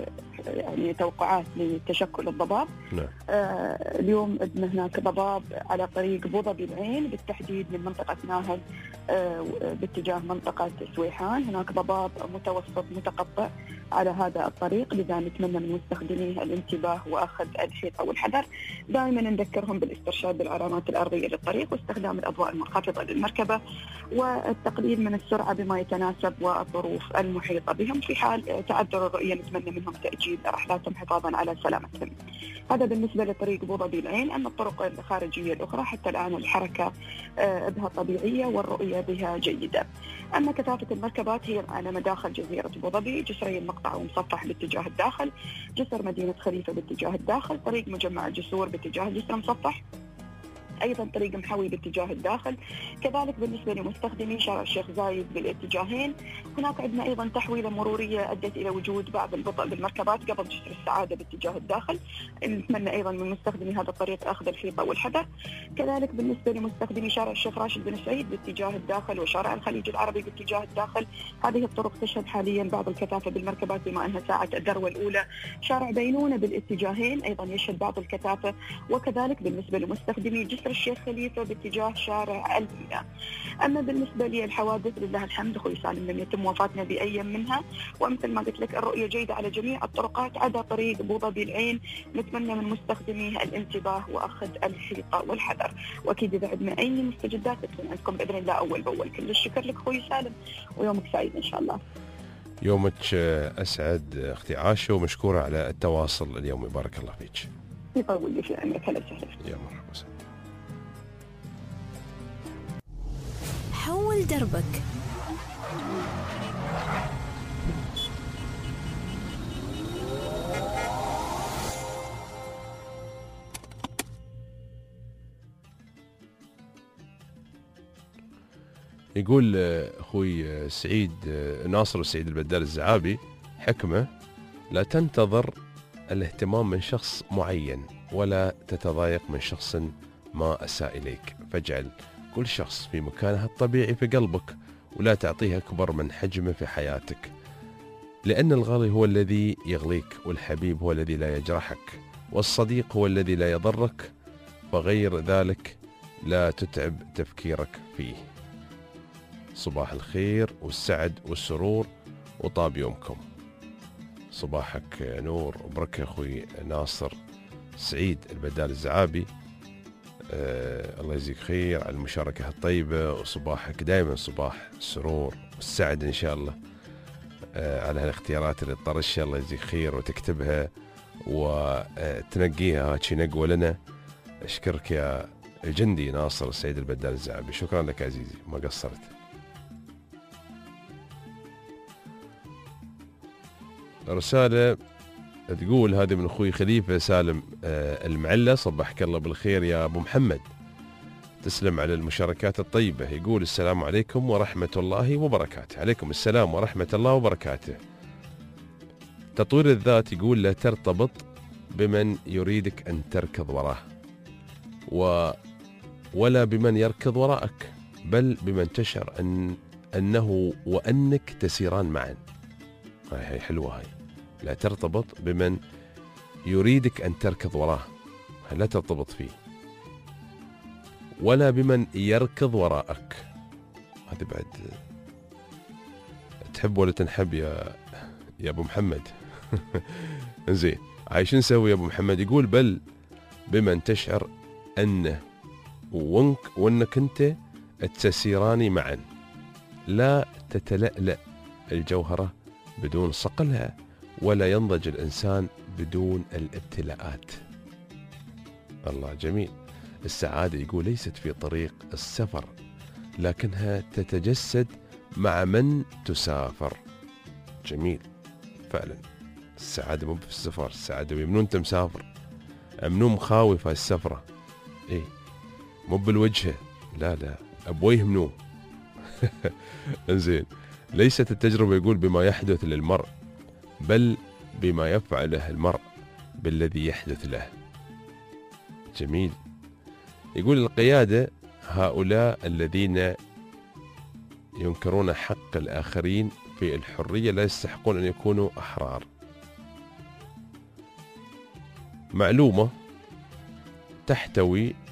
يعني توقعات لتشكل الضباب. نعم. آه اليوم عندنا هناك ضباب على طريق ابو ظبي العين بالتحديد من منطقة ناهل آه باتجاه منطقة سويحان. هناك ضباب متوسط متقطع على هذا الطريق، لذا نتمنى من مستخدميه الانتباه واخذ الحيطة والحذر. دائما نذكرهم بالاسترشاد بالعلامات الارضية للطريق واستخدام الاضواء المنخفضة للمركبة والتقليل من السرعة بما يتناسب والظروف المحيطة بهم. في حال تعذر الرؤية نتمنى منهم تأجيل رحلاتهم حفاظا على سلامتهم. هذا بالنسبة لطريق ابو ظبي العين. أما الطرق الخارجية الأخرى حتى الآن الحركة بها طبيعية والرؤية بها جيدة. أما كثافة المركبات هي على مداخل جزيرة ابو ظبي، جسري المقطع ومصفح باتجاه الداخل، جسر مدينة خليفة باتجاه الداخل، طريق مجمع الجسور باتجاه جسر مصفح، أيضا طريق محوي باتجاه الداخل. كذلك بالنسبة لمستخدمي شارع الشيخ زايد بالاتجاهين هناك عندنا أيضا تحويلة مرورية أدت إلى وجود بعض البطء بالمركبات قبل جسر السعادة باتجاه الداخل. نتمنى أيضا من مستخدمي هذا الطريق أخذ الحيطة والحذر. كذلك بالنسبة لمستخدمي شارع الشيخ راشد بن سعيد باتجاه الداخل وشارع الخليج العربي باتجاه الداخل، هذه الطرق تشهد حاليا بعض الكثافة بالمركبات بما أنها ساعة الذروة الأولى. شارع بينونة بالاتجاهين أيضا يشهد بعض الكثافة. وكذلك بالنسبة لمستخدمي جسر الشيخ خليفة باتجاه شارع المينا. أما بالنسبة للحوادث لله الحمد أخوي سالم لم يتم وفاتنا بأي منها، ومثل ما قلت لك الرؤية جيدة على جميع الطرقات عدا طريق ابو ظبي العين. نتمنى من مستخدميه الانتباه وأخذ الحيطة والحذر. وأكيد إذا عندنا أي مستجدات تكون عندكم بإذن الله أول بأول. كل الشكر لك أخوي سالم ويومك سعيد إن شاء الله. يومك أسعد أختي عاشة ومشكورة على التواصل اليومي. بارك الله فيك. يطول لي في عمرك. هلا وسهلا. يا مرحبا وسهلا. حول دربك. يقول أخوي سعيد ناصر السعيد البدال الزعابي حكمة: لا تنتظر الاهتمام من شخص معين ولا تتضايق من شخص ما أساء إليك، فاجعل كل شخص في مكانه الطبيعي في قلبك ولا تعطيه أكبر من حجمه في حياتك، لأن الغالي هو الذي يغليك، والحبيب هو الذي لا يجرحك، والصديق هو الذي لا يضرك، فغير ذلك لا تتعب تفكيرك فيه. صباح الخير والسعد والسرور وطاب يومكم. صباحك نور وبركة أخوي ناصر سعيد البدال الزعابي. آه الله يجزيك خير على المشاركة الطيبة، وصباحك دائما صباح السرور والسعد إن شاء الله. آه على هالاختيارات اللي تطرشها الله يجزيك خير وتكتبها وتنقيها هاتشي نقوة لنا. أشكرك يا الجندي ناصر السعيد البدال الزعابي، شكرا لك عزيزي ما قصرت. رسالة تقول هذه من أخوي خليفة سالم آه المعلة: صبحك الله بالخير يا أبو محمد، تسلم على المشاركات الطيبة. يقول: السلام عليكم ورحمة الله وبركاته. عليكم السلام ورحمة الله وبركاته. تطوير الذات يقول: لا ترتبط بمن يريدك أن تركض وراه و ولا بمن يركض وراءك، بل بمن تشعر أن أنه وأنك تسيران معا. هاي هاي حلوة هاي. لا ترتبط بمن يريدك أن تركض وراه، لا ترتبط فيه، ولا بمن يركض وراءك. هذا بعد تحب ولا تنحب يا يا أبو محمد. زين، عايش نسوي يا أبو محمد؟ يقول: بل بمن تشعر أنه وانك وأنك أنت تسيران معا، لا تتلألأ الجوهرة بدون صقلها، ولا ينضج الإنسان بدون الابتلاءات. الله جميل. السعادة يقول ليست في طريق السفر، لكنها تتجسد مع من تسافر. جميل فعلا. السعادة مو في السفر، السعادة منو أنت مسافر، منو مخاوف هاي السفرة. إيه مو بالوجهة، لا لا أبويه منو. إنزين. ليست التجربة يقول بما يحدث للمرء، بل بما يفعله المرء بالذي يحدث له. جميل. يقول: القيادة هؤلاء الذين ينكرون حق الآخرين في الحرية لا يستحقون أن يكونوا أحرار. معلومة تحتوي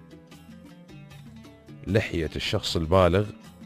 لحية الشخص البالغ،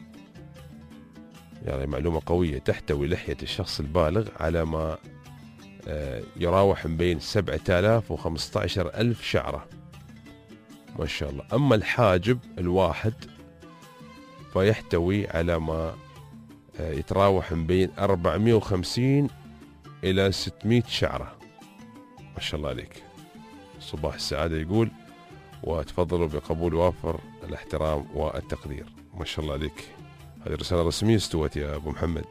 يعني معلومة قوية تحتوي لحية الشخص البالغ على ما يراوح من بين سبعة آلاف وخمسة عشر ألف شعرة ما شاء الله. أما الحاجب الواحد فيحتوي على ما يتراوح من بين أربعمائة وخمسين إلى ستمائة شعرة ما شاء الله عليك. صباح السعادة يقول وتفضلوا بقبول وافر الاحترام والتقدير. ما شاء الله عليك، هذه رسالة رسمية استوت يا أبو محمد.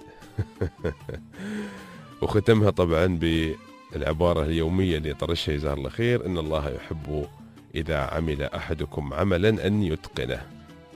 وختمها طبعا بالعبارة اليومية اللي طرشها جزاه الله خير: إن الله يحب إذا عمل أحدكم عملا أن يتقنه.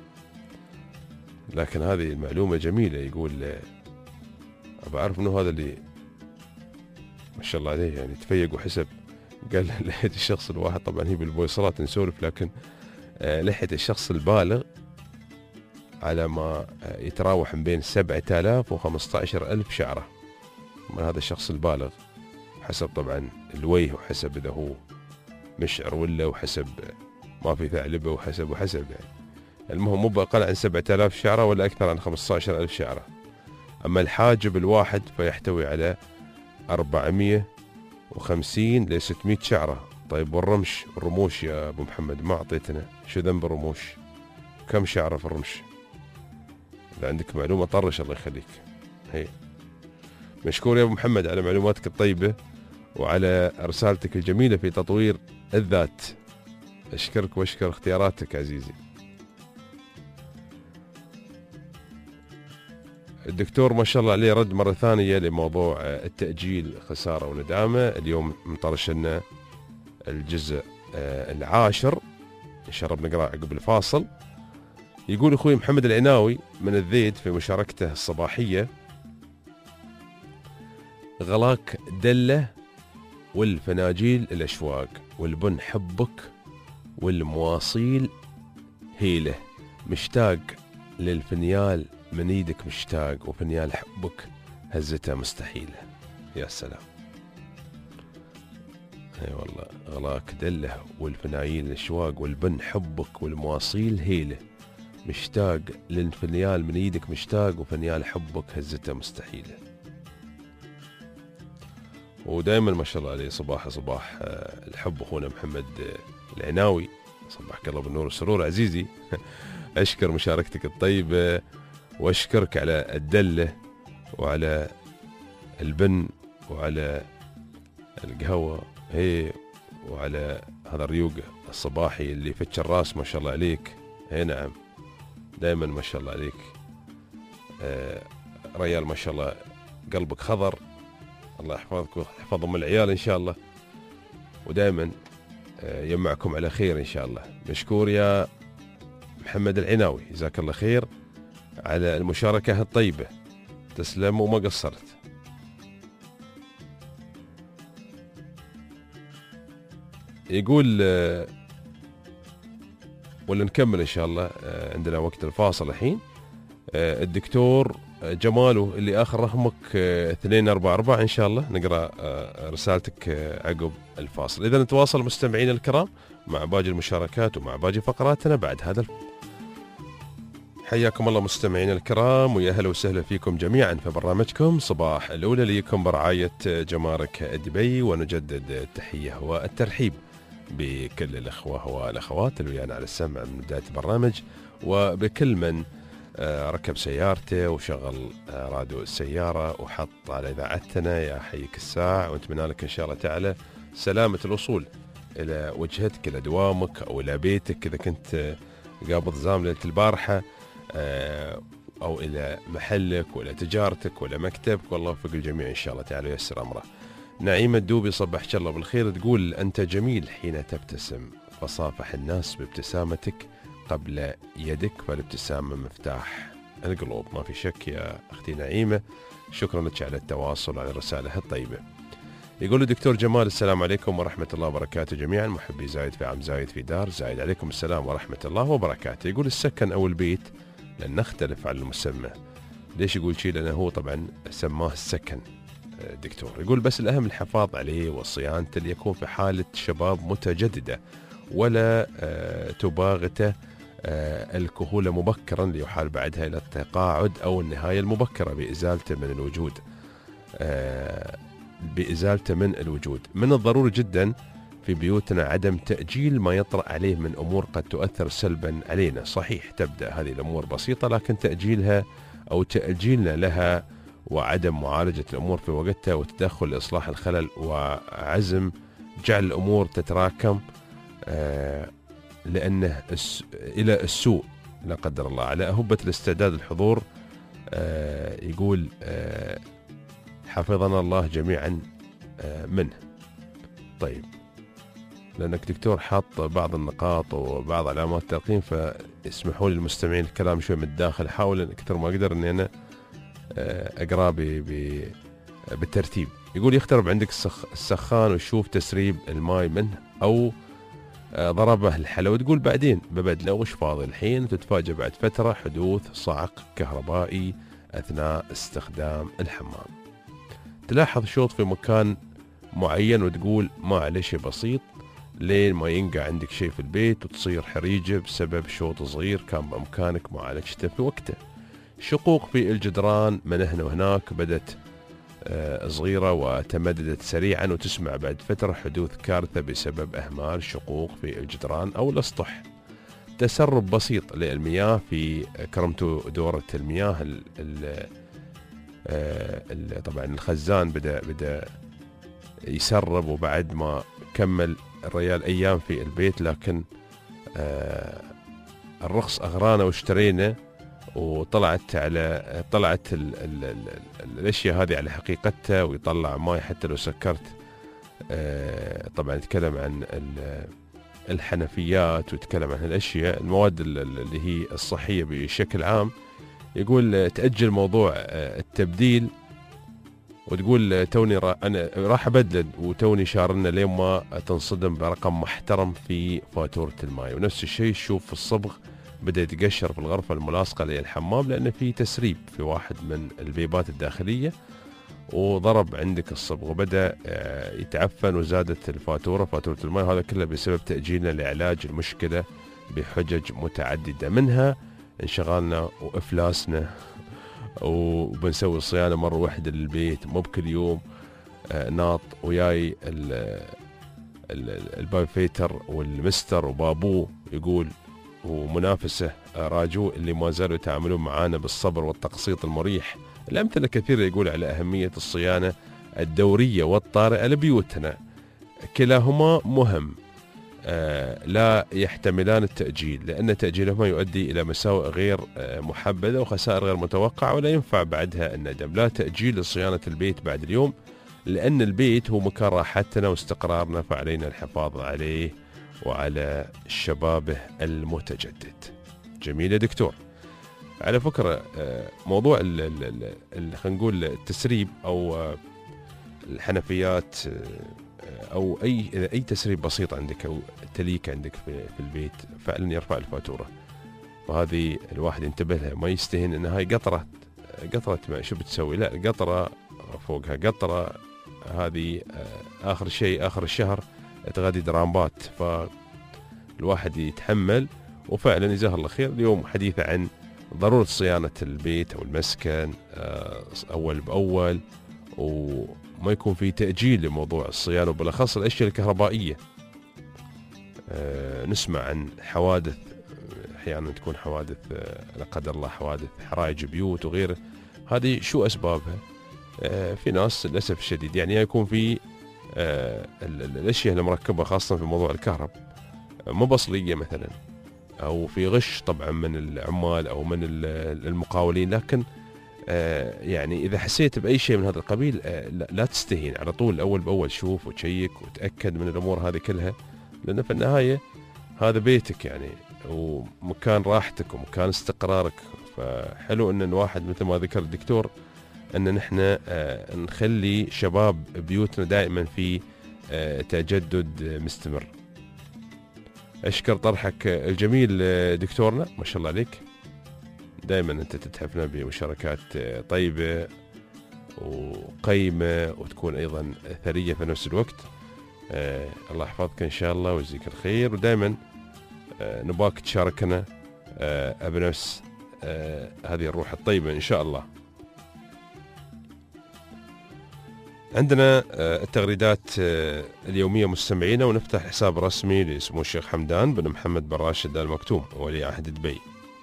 لكن هذه المعلومة جميلة، يقول أبى أعرف أنه هذا اللي ما شاء الله عليه يعني تفيق وحسب. قال لحية الشخص الواحد، طبعا هي بالبويصلات نسولف، لكن لحية الشخص البالغ على ما يتراوح من بين سبعة آلاف وخمسة عشر ألف شعرة من هذا الشخص البالغ، حسب طبعا الوجه وحسب إذا هو مشعر ولا، وحسب ما في ثعلبة، وحسب وحسب يعني. المهم مو بأقل عن سبعة آلاف شعرة ولا أكثر عن خمسة عشر ألف شعرة. أما الحاجب الواحد فيحتوي على أربعمائة وخمسين إلى ستمائة شعرة. طيب والرمش، الرموش يا أبو محمد ما أعطيتنا، شو ذنب الرموش؟ كم شعرة في الرمش؟ إذا عندك معلومة طرش الله يخليك. هي مشكور يا أبو محمد على معلوماتك الطيبة وعلى رسالتك الجميلة في تطوير الذات. أشكرك وأشكر اختياراتك عزيزي. الدكتور ما شاء الله عليه رد مرة ثانية لموضوع التأجيل خسارة وندامة. اليوم مطرش لنا الجزء العاشر إن شاء الله بنقرأ عقب الفاصل. يقول أخوي محمد العناوي من الذيد في مشاركته الصباحية: غلاك دلة والفناجيل الأشواق والبن حبك والمواصيل هيله، مشتاق للفنيال من ايدك مشتاق وفنيال حبك هزتها مستحيلة. يا سلام، اي والله. غلاك دله والفنايل الاشواق والبن حبك والمواصيل هيله، مشتاق للفنيال من ايدك مشتاق وفنيال حبك هزتها مستحيلة. ودائما ما شاء الله عليه صباح صباح الحب اخونا محمد العناوي، صباحك الله بالنور والسرور عزيزي. اشكر مشاركتك الطيبة واشكرك على الدلة وعلى البن وعلى القهوة هي وعلى هذا الريوق الصباحي اللي فتش الراس ما شاء الله عليك. هي نعم، دائما ما شاء الله عليك. آه ريال ما شاء الله قلبك خضر، الله يحفظك ويحفظ من العيال إن شاء الله، ودائما آه يجمعكم على خير إن شاء الله. مشكور يا محمد العناوي، جزاك الله خير على المشاركة الطيبة، تسلم وما قصرت. يقول آه ولا نكمل إن شاء الله، آه عندنا وقت الفاصل الحين. آه الدكتور جماله اللي آخر رقمك آه اثنين أربعة أربعة إن شاء الله نقرأ آه رسالتك آه عقب الفاصل. إذا نتواصل مستمعين الكرام مع باقي المشاركات ومع باقي فقراتنا بعد هذا الف... حياكم الله مستمعين الكرام ويا هلا وسهلا فيكم جميعا في برنامجكم صباح الأولى ليكم برعاية جمارك دبي، ونجدد التحية والترحيب بكل الأخوة والأخوات اللي ويانا على السمع من بداية البرنامج، وبكل من ركب سيارته وشغل راديو السيارة وحط على إذاعتنا. يا حيك الساعة، ونتمنى لك إن شاء الله تعالى سلامة الوصول إلى وجهتك، إلى دوامك أو إلى بيتك إذا كنت قابض زام ليلة البارحة، أو إلى محلك وإلى تجارتك وإلى مكتبك، والله يوفق الجميع إن شاء الله تعالى وييسر أمره. نعيمة الدوبي صبحك الله بالخير، تقول أنت جميل حين تبتسم، فصافح الناس بابتسامتك قبل يدك، فالابتسامة مفتاح القلوب. ما في شك يا أختي نعيمة، شكرا لك على التواصل وعلى رسالة الطيبة. يقول الدكتور جمال: السلام عليكم ورحمة الله وبركاته جميعا، محبي زايد في عم زايد في دار زايد، عليكم السلام ورحمة الله وبركاته. يقول السكن أو البيت لن نختلف عن المسمى. ليش يقول شيء؟ لأنه هو طبعا سماه السكن، دكتور. يقول بس الأهم الحفاظ عليه وصيانته ليكون في حالة شباب متجددة، ولا تباغته الكهولة مبكرا ليحال بعدها إلى التقاعد أو النهاية المبكرة بإزالته من الوجود بإزالته من الوجود. من الضروري جدا في بيوتنا عدم تأجيل ما يطرأ عليه من أمور قد تؤثر سلبا علينا. صحيح تبدأ هذه الأمور بسيطة، لكن تأجيلها أو تأجيلنا لها وعدم معالجة الأمور في وقتها وتدخل لإصلاح الخلل وعزم جعل الأمور تتراكم آه لأنه إلى السوء لا قدر الله على أهبة الاستعداد الحضور. آه يقول آه حفظنا الله جميعا آه منه. طيب، لأنك دكتور حاط بعض النقاط وبعض علامات الترقيم، فاسمحوا لي المستمعين الكلام شوي من الداخل، حاول أكثر ما أقدر أني أنا أقرأ بالترتيب. يقول يخترب عندك السخان وشوف تسريب الماء منه أو ضربه الحلا، وتقول بعدين ببدله وش فاضي الحين، وتتفاجأ بعد فترة حدوث صعق كهربائي أثناء استخدام الحمام. تلاحظ شوط في مكان معين وتقول ما عليه شيء بسيط، لين ما ينقع عندك شيء في البيت وتصير حريجة بسبب شوط صغير كان بإمكانك معالجته في وقته. شقوق في الجدران من هنا وهناك بدت صغيرة وتمددت سريعا، وتسمع بعد فترة حدوث كارثة بسبب أهمال شقوق في الجدران أو الأسطح. تسرب بسيط للمياه في كرمته دورة المياه ال ال طبعا الخزان بدأ بدأ يسرب، وبعد ما كمل الريال أيام في البيت، لكن الرخص أغرانا واشترينا وطلعت على طلعت ال ال ال الاشياء هذه على حقيقتها، ويطلع ماي حتى لو سكرت. آه طبعا يتكلم عن الحنفيات ويتكلم عن الاشياء المواد اللي هي الصحيه بشكل عام. يقول تاجل موضوع التبديل، وتقول توني را انا راح ابدل وتوني شارنا لين ما تنصدم برقم محترم في فاتوره الماي. ونفس الشيء شوف في الصبغ بدأ يتقشر في الغرفة الملاصقة للحمام لأن في تسريب في واحد من البيبات الداخلية، وضرب عندك الصبغ وبدأ يتعفن وزادت الفاتورة فاتورة الماء. هذا كله بسبب تأجيلنا لعلاج المشكلة بحجج متعددة، منها انشغالنا وإفلاسنا، وبنسوي صيانة مرة واحدة للبيت مو بكل يوم. ناط وياي البايفيتر والمستر وبابوه يقول ومنافسه راجو اللي ما زالوا يتعاملون معانا بالصبر والتقسيط المريح. الأمثلة كثيرة يقول على أهمية الصيانة الدورية والطارئة لبيوتنا، كلاهما مهم آه لا يحتملان التأجيل، لأن تأجيلهما يؤدي إلى مساوئ غير آه محبذة وخسائر غير متوقعة، ولا ينفع بعدها الندم. لا تأجيل لصيانة البيت بعد اليوم، لأن البيت هو مكان راحتنا واستقرارنا، فعلينا الحفاظ عليه وعلى شبابه المتجدد. جميل يا دكتور. على فكرة موضوع خلينا نقول التسريب أو الحنفيات أو أي إذا أي تسريب بسيط عندك أو تليك عندك في البيت فعلا يرفع الفاتورة، فهذه الواحد ينتبه لها، ما يستهين إن هاي قطرة قطرة ما شو بتسوي، لا قطرة فوقها قطرة، هذه آخر شيء آخر الشهر تغادي درامبات، فالواحد يتحمل. وفعلا جزاه الله خير اليوم حديث عن ضرورة صيانة البيت أو المسكن أول بأول، وما يكون في تأجيل لموضوع الصيانة، وبالأخص الأشياء الكهربائية. نسمع عن حوادث أحيانا تكون حوادث لا قدر الله حوادث حرائق بيوت وغيره، هذه شو أسبابها؟ في ناس للأسف الشديد يعني يكون في الأشياء المركبة خاصة في موضوع الكهرب مو بصلية مثلا، أو في غش طبعا من العمال أو من المقاولين، لكن يعني إذا حسيت بأي شيء من هذا القبيل لا تستهين، على طول أول بأول شوف وتشيك وتأكد من الأمور هذه كلها، لأن في النهاية هذا بيتك يعني ومكان راحتك ومكان استقرارك. فحلو أن الواحد مثل ما ذكر الدكتور أن نحن نخلي شباب بيوتنا دائما في تجدد مستمر. أشكر طرحك الجميل دكتورنا، ما شاء الله عليك، دائما أنت تتحفنا بمشاركات طيبة وقيمة وتكون أيضا ثرية في نفس الوقت. آه الله يحفظك إن شاء الله ويجزيك الخير، ودائما آه نباك تشاركنا آه بنفس آه هذه الروح الطيبة إن شاء الله. عندنا آه التغريدات آه اليومية مستمعينا، ونفتح حساب رسمي لسمو الشيخ حمدان بن محمد بن راشد آل مكتوم ولي عهد دبي.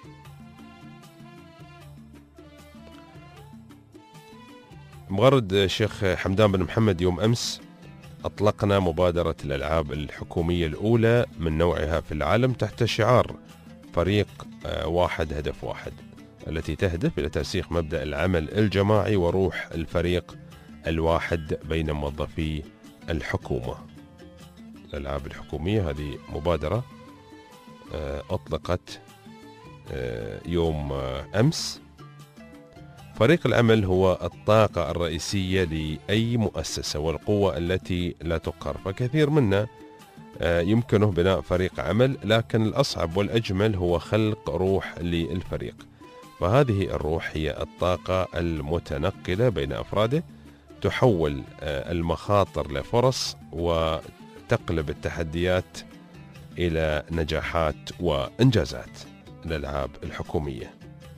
مغرد الشيخ حمدان بن محمد يوم أمس أطلقنا مبادرة الألعاب الحكومية الأولى من نوعها في العالم تحت شعار فريق واحد هدف واحد، التي تهدف إلى ترسيخ مبدأ العمل الجماعي وروح الفريق الواحد بين موظفي الحكومة. الألعاب الحكومية هذه مبادرة أطلقت يوم أمس. فريق العمل هو الطاقة الرئيسية لأي مؤسسة والقوة التي لا تقهر، فكثير منا يمكنه بناء فريق عمل، لكن الأصعب والأجمل هو خلق روح للفريق. فهذه الروح هي الطاقة المتنقلة بين أفراده، تحول المخاطر لفرص وتقلب التحديات إلى نجاحات وإنجازات. الألعاب الحكومية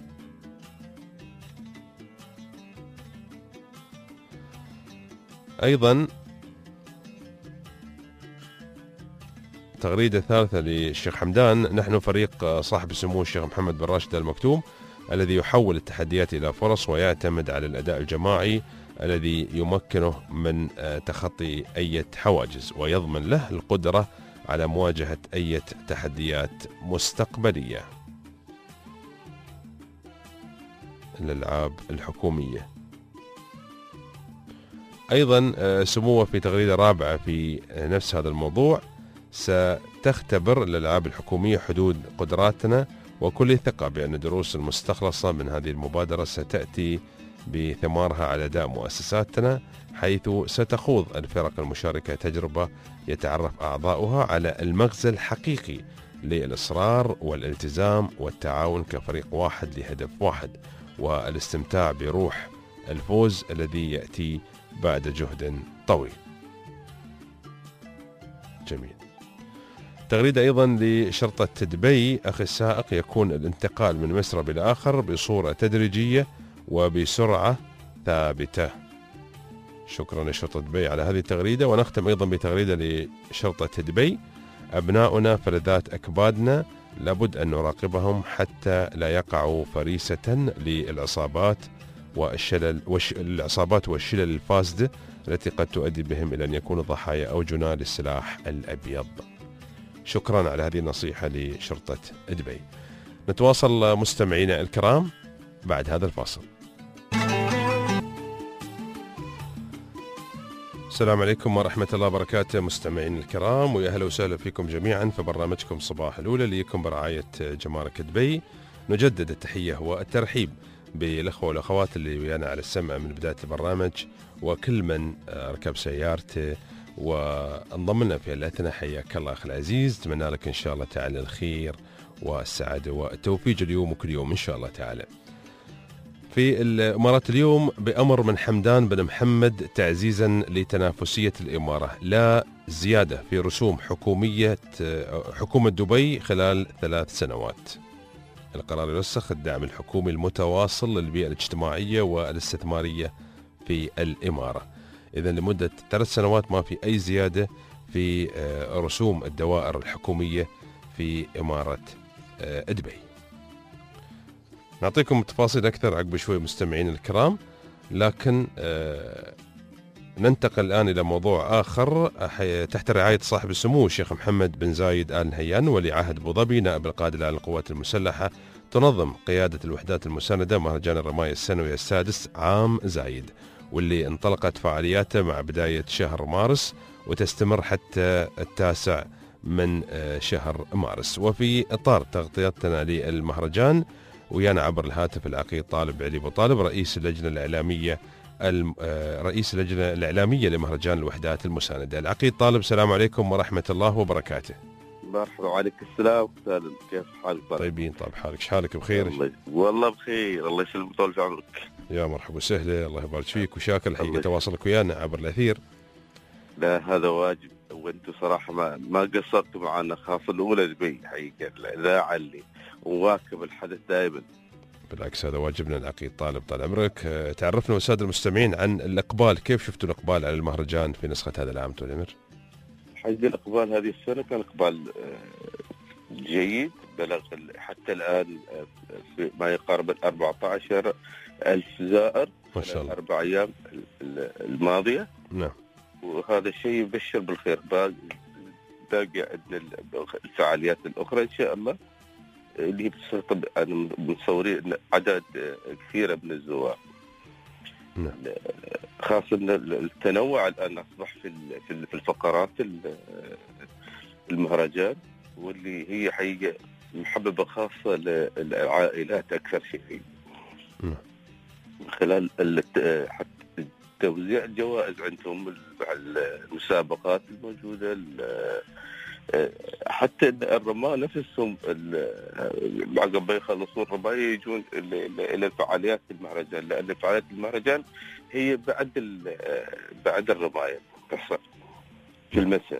أيضا تغريدة ثالثة للشيخ حمدان: نحن فريق صاحب السمو الشيخ محمد بن راشد آل مكتوم الذي يحول التحديات إلى فرص ويعتمد على الأداء الجماعي الذي يمكنه من تخطي أي حواجز ويضمن له القدرة على مواجهة أي تحديات مستقبلية. الألعاب الحكومية أيضا سموه في تغريدة رابعة في نفس هذا الموضوع: ستختبر الألعاب الحكومية حدود قدراتنا، وكل ثقة بأن الدروس المستخلصة من هذه المبادرة ستأتي بثمارها على أداء مؤسساتنا، حيث ستخوض الفرق المشاركة تجربة يتعرف أعضاؤها على المغزى الحقيقي للإصرار والالتزام والتعاون كفريق واحد لهدف واحد، والاستمتاع بروح الفوز الذي يأتي بعد جهد طويل. جميل. تغريدة أيضا لشرطة دبي: أخي السائق، يكون الانتقال من مسرب إلى آخر بصورة تدريجية وبسرعة ثابتة. شكرا لشرطة دبي على هذه التغريدة. ونختم أيضا بتغريدة لشرطة دبي: أبناؤنا فلذات أكبادنا، لابد أن نراقبهم حتى لا يقعوا فريسة للعصابات والشلل والعصابات والشلل الفاسدة التي قد تؤدي بهم إلى أن يكونوا ضحايا أو جناه للسلاح الأبيض. شكرا على هذه النصيحة لشرطة دبي. نتواصل مستمعينا الكرام بعد هذا الفاصل. السلام عليكم ورحمة الله وبركاته مستمعين الكرام، ويا أهلا وسهلا فيكم جميعا في برنامجكم صباح الأولى ليكم برعاية جمارك دبي. نجدد التحية والترحيب بالأخوة والأخوات اللي ويانا على السمع من بداية البرنامج، وكل من ركب سيارته وانضم لنا في الأثناء. حياك الله أخي العزيز، أتمنى لك إن شاء الله تعالى الخير والسعادة والتوفيق اليوم وكل يوم إن شاء الله تعالى. في الإمارات اليوم بأمر من حمدان بن محمد تعزيزا لتنافسية الإمارة، لا زيادة في رسوم حكومية حكومة دبي خلال ثلاث سنوات. القرار يرسخ الدعم الحكومي المتواصل للبيئة الاجتماعية والاستثمارية في الإمارة. إذن لمدة ثلاث سنوات ما في أي زيادة في رسوم الدوائر الحكومية في إمارة دبي. نعطيكم تفاصيل أكثر عقب شوي مستمعين الكرام، لكن ننتقل الآن إلى موضوع آخر تحت رعاية صاحب السمو الشيخ محمد بن زايد آل نهيان ولي عهد أبو ظبي نائب القائد العام للقوات المسلحة. تنظم قيادة الوحدات المساندة مهرجان الرماية السنوي السادس عام زايد، واللي انطلقت فعالياته مع بداية شهر مارس وتستمر حتى التاسع من شهر مارس. وفي إطار تغطيتنا للمهرجان ويانا عبر الهاتف العقيد طالب علي أبو طالب رئيس اللجنة الإعلامية رئيس اللجنة الإعلامية لمهرجان الوحدات المساندة. العقيد طالب، السلام عليكم ورحمة الله وبركاته. مرحبا وعليك السلام. كيف حالك؟ طيبين. طيب حالك؟ شحالك؟ بخير؟ والله بخير، الله يسلمك طول في عمرك. يا مرحبا وسهلا، الله يبارك فيك، وشاكر الحقيقة الله تواصلك ويانا عبر الأثير. لا هذا واجب، وانتم صراحه ما ما قصرتوا معنا، خاصه الاولى دبي حقيقه الاذاعه اللي مواكب الحدث دائما. بالعكس هذا واجبنا العقيد. طالب طال عمرك. آه، تعرفنا والسادة المستمعين عن الإقبال، كيف شفتوا الإقبال على المهرجان في نسخة هذا العام طول العمر؟ حقيقه الاقبال هذه السنه كان اقبال آه، جيد، بلغ ال- حتى الان آه، في ما يقارب ال أربعة عشر ألف زائر ما شاء الله. الأربع أيام ال- ال- الماضية، نعم. وهذا الشيء يبشر بالخير. باقي باقي عندنا ال- الفعاليات الأخرى إن شاء الله اللي هي بتستقطب، أنا متصورين إن عدد كثيرة من الزوار. نعم. خاصة إن التنوع الآن أصبح في ال- في ال- في الفقرات ال- المهرجان، واللي هي حقيقة محببة خاصة للعائلات أكثر شيء. نعم. من خلال الت- حتى توزيع الجوائز عندهم، المسابقات الموجودة، ال- حتى الرماة نفسهم ال- عقب ما يخلصون الرماية يجون ال- ال- إلى الفعاليات المهرجان، لأن فعاليات المهرجان هي بعد ال- بعد الرماية تحصل في المساء.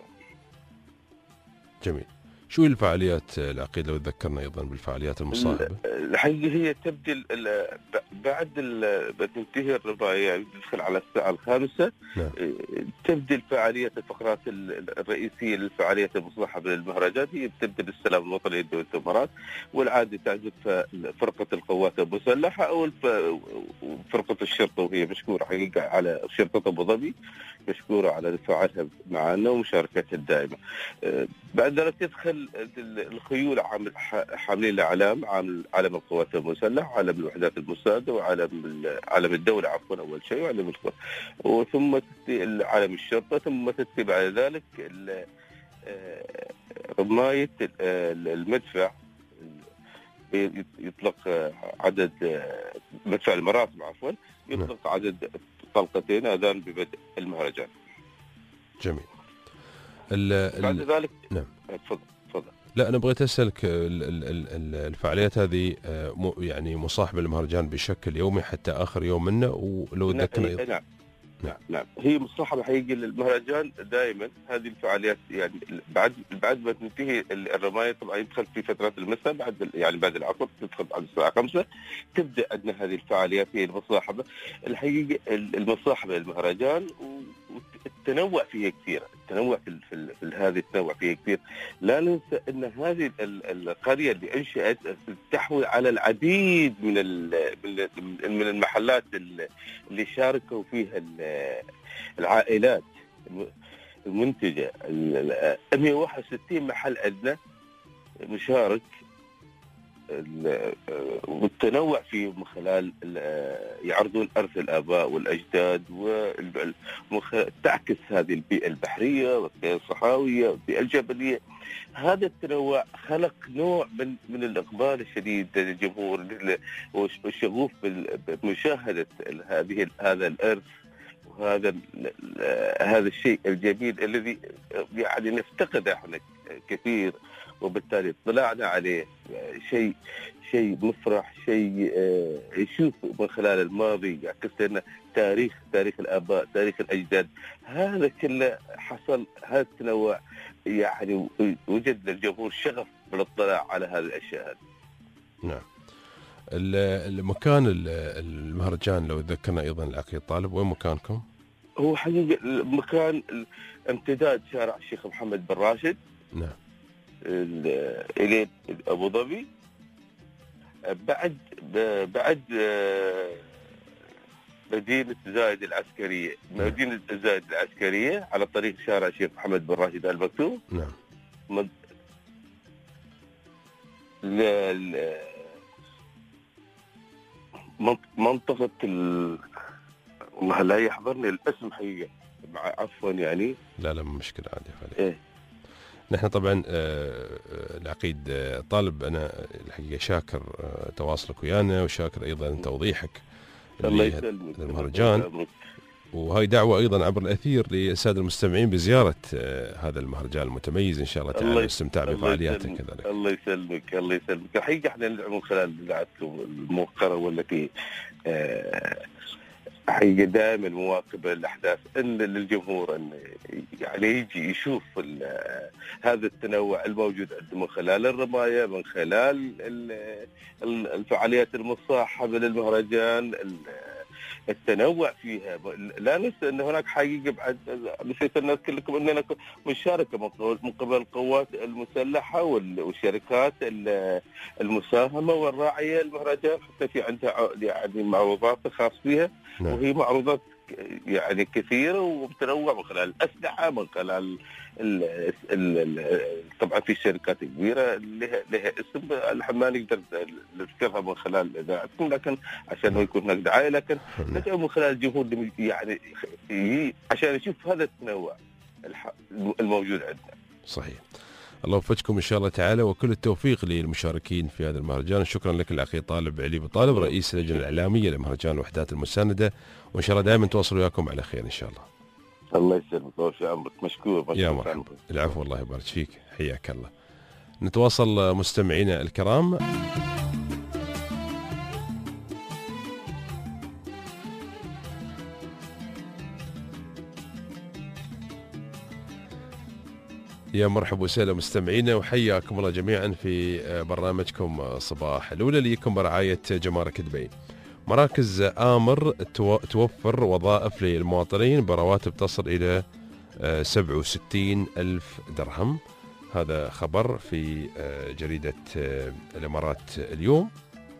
جميل. شو هي الفعاليات آه، العقيد لو تذكرنا أيضا بالفعاليات المصاحبة؟ الحقيقة هي تبدي ال- ال- بعد ال- بتنتهي الرباعية، يعني تدخل على الساعة الخامسة. نعم. تبدي الفعاليات، الفقرات ال- الرئيسية للفعاليات المصاحبة للمهرجان هي بتبدأ بالسلام الوطني للدول والثمرات، والعادة تعزف فرقة القوات المسلحة أو الف- فرقة الشرطة، وهي مشكورة حقيقة على شرطة أبو ظبي، مشكورة على دفاعها معنا ومشاركتها الدائمة. بعد ذلك تدخل الخيول عامل- حاملين الأعلام، عامل علم القوات المسلحة، علم الوحدات المساعدة، وعلم ال- علم الدولة عفوا أول شيء، وعلم القوات، وثم تأتي علم الشرطة، ثم تأتي بعد ذلك ال- آه، رماية ال- المدفع. يطلق عدد مدفع المراسم عفوا يطلق عدد طلقتين اذان ببدء المهرجان. جميل. ال بعد ال ذلك نعم. تفضل تفضل. لا أنا بغيت أسألك، ال- ال- ال- ال- الفعاليات هذه آه، م- يعني مصاحبة للمهرجان بشكل يومي حتى آخر يوم منه، ولو نعم تذكرنا هي- أيضا. نعم نعم نعم هي مصاحبة حقيقي للمهرجان دائما. هذه الفعاليات يعني بعد بعد ما تنتهي الرماية طبعا يدخل في فترة المساء، بعد ال- يعني بعد العصر تدخل على الساعة خمسة، تبدأ عندنا هذه الفعاليات هي المصاحبة. الحقيقة ال- المصاحبة للمهرجان والتنوع فيها كثير، التنوع في, ال- في, ال- في هذه التنوع فيها كثير. لا ننسى أن هذه ال- القرية اللي أنشأت تحوي على العديد من ال- من من المحلات ال- اللي شاركوا فيها ال- العائلات المنتجة. ال- مئة وواحد وستين محل عندنا مشارك، ال- والتنوع فيه من خلال ال- يعرضون إرث الآباء والأجداد، وتعكس هذه البيئة البحرية والبيئة الصحراوية والبيئة الجبلية. هذا التنوع خلق نوع من من الإقبال الشديد للجمهور والشغوف بمشاهدة هذه هذا الإرث وهذا هذا الشيء الجميل الذي يعني نفتقده احنا كثير، وبالتالي اطلعنا عليه شيء شيء مفرح، شيء يشوف من خلال الماضي، يعكس لنا تاريخ تاريخ الآباء، تاريخ الأجداد. هذا كله حصل، هذا التنوع يعني وجد للجمهور شغف بالاطلاع على هذه الأشياء. نعم. ال- المكان ال- المهرجان لو تذكرنا أيضا العقيد طالب، وين مكانكم؟ هو حقيقة المكان امتداد شارع الشيخ محمد بن راشد نعم. إلى أبو ظبي، بعد بعد مدينة زايد العسكرية، مدينة زايد العسكرية على طريق شارع الشيخ محمد بن راشد المكتوم. نعم. من ل- منطقة ال... والله لا يحضرني الاسم حقيقة، مع عفوا يعني. لا لا مشكلة عادي عليك. إيه. نحن طبعا آه، العقيد آه، طالب، أنا الحقيقة شاكر آه، تواصلك ويانا، وشاكر أيضا توضيحك الله اللي- يسلمك. المهرجان. وهاي دعوة أيضا عبر الأثير للسادة المستمعين بزيارة هذا المهرجان المتميز إن شاء الله تعالى والاستمتاع بفعالياته كذلك. الله يسلمك الله يسلمك. الحقيقة احنا من خلال إذاعتكم الموقرة والتي حقيقة دائما مواكبة الأحداث أن للجمهور أن يعني يجي يشوف هذا التنوع الموجود عنده من خلال الرماية، من خلال الفعاليات المصاحبة للمهرجان، التنوع فيها. لا ننسى أن هناك حقيقة بعد نسيت أن أذكر لكم أننا مشاركة من قبل القوات المسلحة والشركات المساهمة والراعية المهرجان، حتى في عندها يعني معروضات خاص فيها. نعم. وهي معروضات يعني كثيرة ومتنوعة من خلال الأسلحة، من خلال ال ال ال طبعا في شركات كبيرة لها لها اسم ما نقدر نذكرها من خلال إذاعتكم، لكن عشان يكون هناك دعاية، لكن ندعو من خلال الجمهور يعني عشان يشوف هذا التنوع الموجود عندنا. صحيح. الله يوفقكم إن شاء الله تعالى وكل التوفيق للمشاركين في هذا المهرجان. شكرا لك الأخي طالب علي بطالب رئيس اللجنة الإعلامية لمهرجان الوحدات المساندة، وإن شاء الله دائما تواصلوا وياكم على خير إن شاء الله. الله يسلمك ويوفق عمرك. مشكور. يا مرحبا. العفو الله يبارك فيك، حياك الله. نتواصل مستمعينا الكرام. يا مرحبا وسهلا مستمعينا وحياكم الله جميعا في برنامجكم صباح الأولى ليكم برعاية جمارك دبي. مراكز آمر توفر وظائف للمواطنين برواتب تصل إلى سبعة وستين ألف درهم. هذا خبر في جريدة الإمارات اليوم.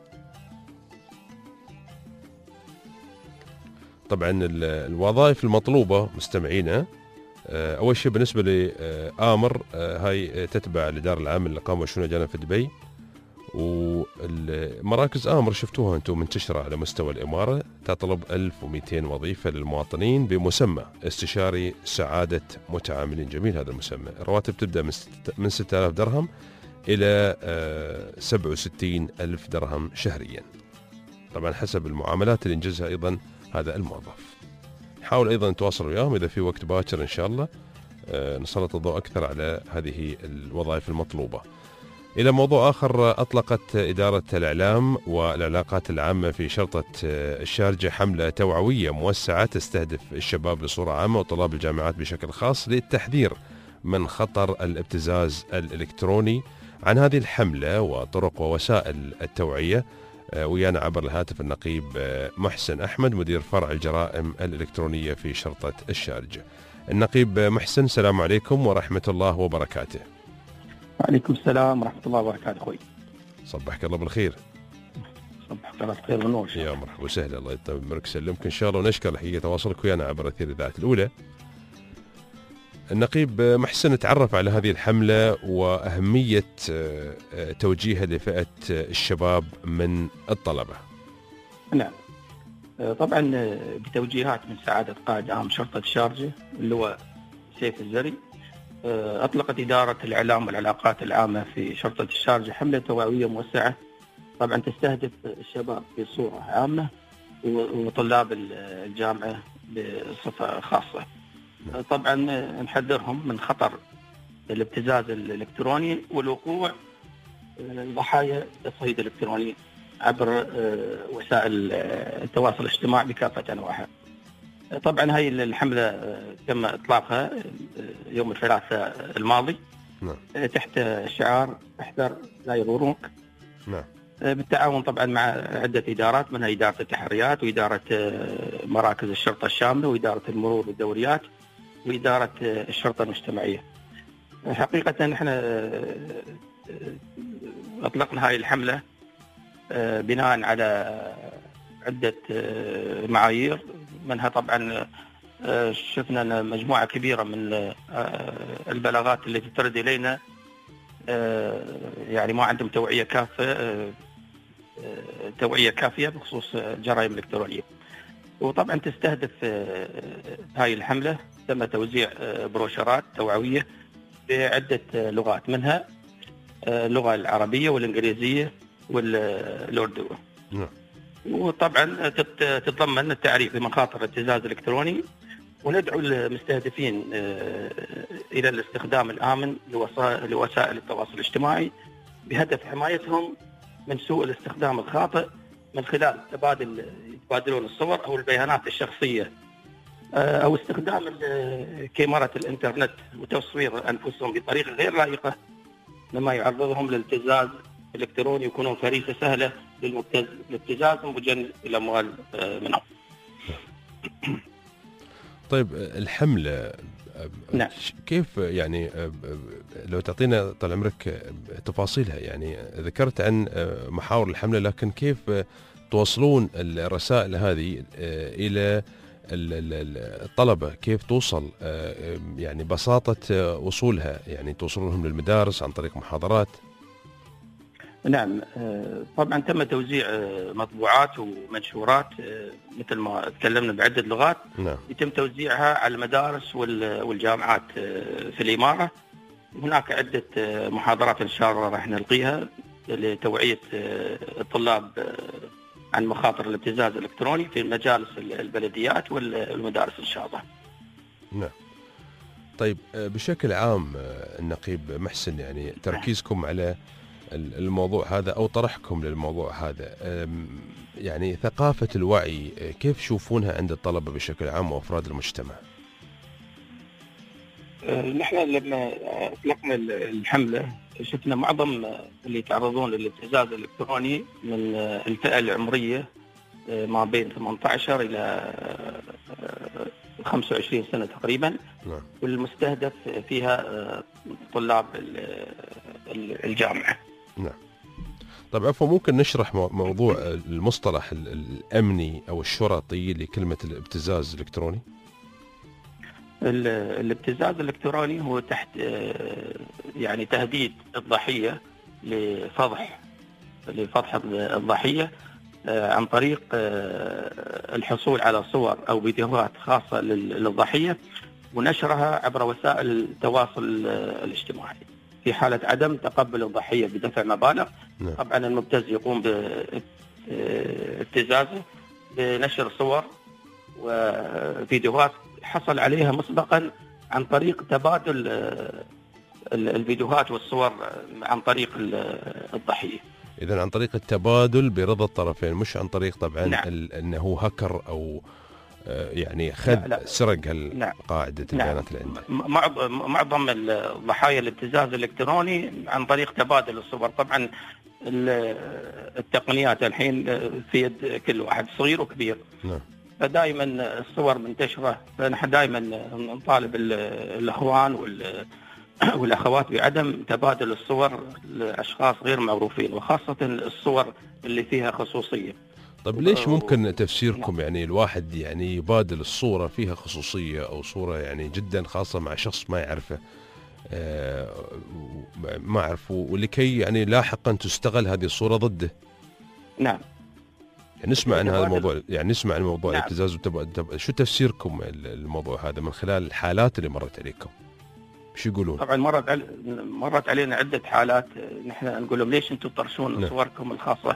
طبعا الوظائف المطلوبة مستمعينا، أول شيء بالنسبة لآمر هاي تتبع الإدارة العامة للإقامة والشؤون الجانبية في دبي، والمراكز آمر شفتوها أنتم منتشرة على مستوى الإمارة، تطلب ألف ومئتين وظيفة للمواطنين بمسمى استشاري سعادة متعاملين. جميل هذا المسمى. الرواتب تبدأ من ستة آلاف درهم إلى سبعة وستين ألف درهم شهريا، طبعا حسب المعاملات اللي ينجزها أيضا هذا الموظف. نحاول أيضا نتواصل وياهم إذا في وقت باكر إن شاء الله نسلط الضوء أكثر على هذه الوظائف المطلوبة. إلى موضوع آخر، أطلقت إدارة الإعلام والعلاقات العامة في شرطة الشارجة حملة توعوية موسعة تستهدف الشباب بصورة عامة وطلاب الجامعات بشكل خاص للتحذير من خطر الابتزاز الإلكتروني. عن هذه الحملة وطرق ووسائل التوعية ويانا عبر الهاتف النقيب محسن أحمد مدير فرع الجرائم الإلكترونية في شرطة الشارجة. النقيب محسن، السلام عليكم ورحمة الله وبركاته. وعليكم السلام ورحمة الله وبركاته أخوي. صبحك الله بالخير. صبحك الله بالخير والنور. يا مرحبا وسهلا، الله يطمئنك سلمك إن شاء الله، ونشكر الحقيقة تواصلك ويانا عبر أثير إذاعة الأولى. النقيب محسن، تعرف على هذه الحملة وأهمية توجيهها لفئة الشباب من الطلبة. نعم، طبعا بتوجيهات من سعادة قائد عام شرطة الشارجة اللي هو سيف الزري، أطلقت إدارة الإعلام والعلاقات العامة في شرطة الشارجة حملة توعوية موسعة، طبعا تستهدف الشباب بصورة عامة وطلاب الجامعة بصفة خاصة. طبعا نحذرهم من خطر الابتزاز الإلكتروني والوقوع ضحايا التصعيد الإلكتروني عبر وسائل التواصل الاجتماعي بكافة أنواعها. طبعا هاي الحملة تم إطلاقها يوم الثلاثاء الماضي تحت شعار احذر لا يغرونك، بالتعاون طبعا مع عدة إدارات، منها إدارة التحريات وإدارة مراكز الشرطة الشاملة وإدارة المرور والدوريات وإدارة الشرطة المجتمعية. حقيقة نحن أطلقنا هاي الحملة بناء على عدة معايير، منها طبعا شفنا مجموعة كبيرة من البلاغات التي ترد إلينا يعني ما عندهم توعية كافية توعية كافية بخصوص الجرائم الإلكترونية. وطبعا تستهدف هاي الحملة تم توزيع بروشرات توعوية بعدة لغات، منها اللغة العربية والإنجليزية والأردو. وطبعا تتضمن التعريف بمخاطر الابتزاز الإلكتروني، وندعو المستهدفين إلى الاستخدام الآمن لوسائل التواصل الاجتماعي بهدف حمايتهم من سوء الاستخدام الخاطئ من خلال تبادل يتبادلون الصور أو البيانات الشخصية أو استخدام كاميرا الإنترنت وتصوير أنفسهم بطريقة غير لائقة، مما يعرضهم للابتزاز الإلكتروني، يكونون فريسة سهلة للابتزاز وجنب الأموال منهم. طيب الحملة نعم. كيف يعني لو تعطينا طال عمرك تفاصيلها؟ يعني ذكرت عن محاور الحملة، لكن كيف توصلون الرسائل هذه إلى الطلبة؟ كيف توصل يعني بساطة وصولها؟ يعني توصلونهم للمدارس عن طريق محاضرات؟ نعم، طبعا تم توزيع مطبوعات ومنشورات مثل ما تكلمنا بعدة لغات. نعم. يتم توزيعها على المدارس والجامعات في الإمارة. هناك عدة محاضرات إن شاء الله راح نلقيها لتوعية الطلاب عن مخاطر الابتزاز الإلكتروني في مجالس البلديات والمدارس إن شاء الله. نعم. طيب بشكل عام النقيب محسن، يعني تركيزكم على الموضوع هذا أو طرحكم للموضوع هذا، يعني ثقافة الوعي كيف تشوفونها عند الطلبة بشكل عام وأفراد المجتمع؟ نحن لما أطلقنا الحملة شفنا معظم اللي يتعرضون للابتزاز الإلكتروني من الفئة العمرية ما بين ثمانية عشر إلى خمسة وعشرين سنة تقريبا. نعم. والمستهدف فيها طلاب الجامعة. نعم. طيب عفوا، ممكن نشرح موضوع المصطلح الأمني أو الشرطي لكلمة الابتزاز الإلكتروني؟ الابتزاز الإلكتروني هو تحت يعني تهديد الضحية لفضح لفضح الضحية عن طريق الحصول على صور أو فيديوهات خاصة للضحية ونشرها عبر وسائل التواصل الاجتماعي في حالة عدم تقبل الضحية بدفع مبالغ. نعم. طبعا المبتز يقوم بابتزازه بنشر صور وفيديوهات حصل عليها مسبقا عن طريق تبادل الفيديوهات والصور عن طريق الضحية. إذن عن طريق التبادل برضا الطرفين، مش عن طريق طبعا نعم. أنه هكر أو يعني خذ سرق هالقاعدة نعم. البيانات اللي عنده. معظم الضحايا الابتزاز الإلكتروني عن طريق تبادل الصور. طبعا التقنيات الحين في يد كل واحد صغير وكبير. نعم. فدائما الصور منتشرة، فنحن دائما نطالب الأخوان والأخوات بعدم تبادل الصور لأشخاص غير معروفين، وخاصة الصور اللي فيها خصوصية. طيب ليش ممكن تفسيركم يعني الواحد يعني يبادل الصورة فيها خصوصية أو صورة يعني جدا خاصة مع شخص ما يعرفه آه ما يعرفه، ولكي يعني لاحقا تستغل هذه الصورة ضده؟ نعم. يعني نسمع عن هذا الموضوع، يعني نسمع عن موضوع نعم. الابتزاز والتبادل. شو تفسيركم الموضوع هذا من خلال الحالات اللي مرت عليكم؟ شو يقولون؟ طبعا مرت علي مرت علينا عدة حالات، نحن نقول لهم ليش انتم تطرشون نعم. صوركم الخاصة؟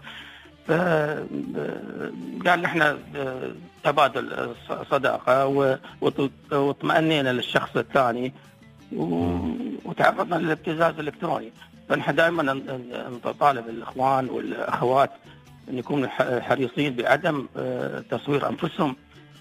فقال نحن تبادل صداقة واطمأنينا للشخص الثاني وتعرضنا للابتزاز الإلكتروني. فنحن دائما نطالب الإخوان والأخوات أن يكونوا حريصين بعدم تصوير أنفسهم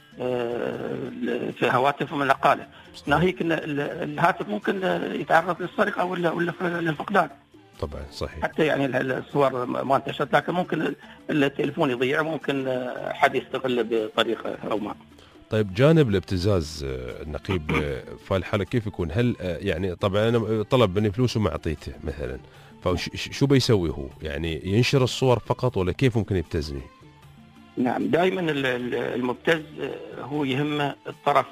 في هواتفهم النقالة، ناهيك أن الهاتف ممكن يتعرض للسرقة ولا ولا للفقدان. طبعا صحيح. حتى يعني الصور ما انتشرت، لكن ممكن التليفون يضيع، ممكن حد يستغله بطريقة أو ما. طيب جانب الابتزاز النقيب في الحالة كيف يكون؟ هل يعني طبعا أنا طلب مني فلوس وما أعطيته مثلا، فشو بيسوي هو؟ يعني ينشر الصور فقط ولا كيف ممكن يبتزني؟ نعم، دائما المبتز هو يهمه الطرف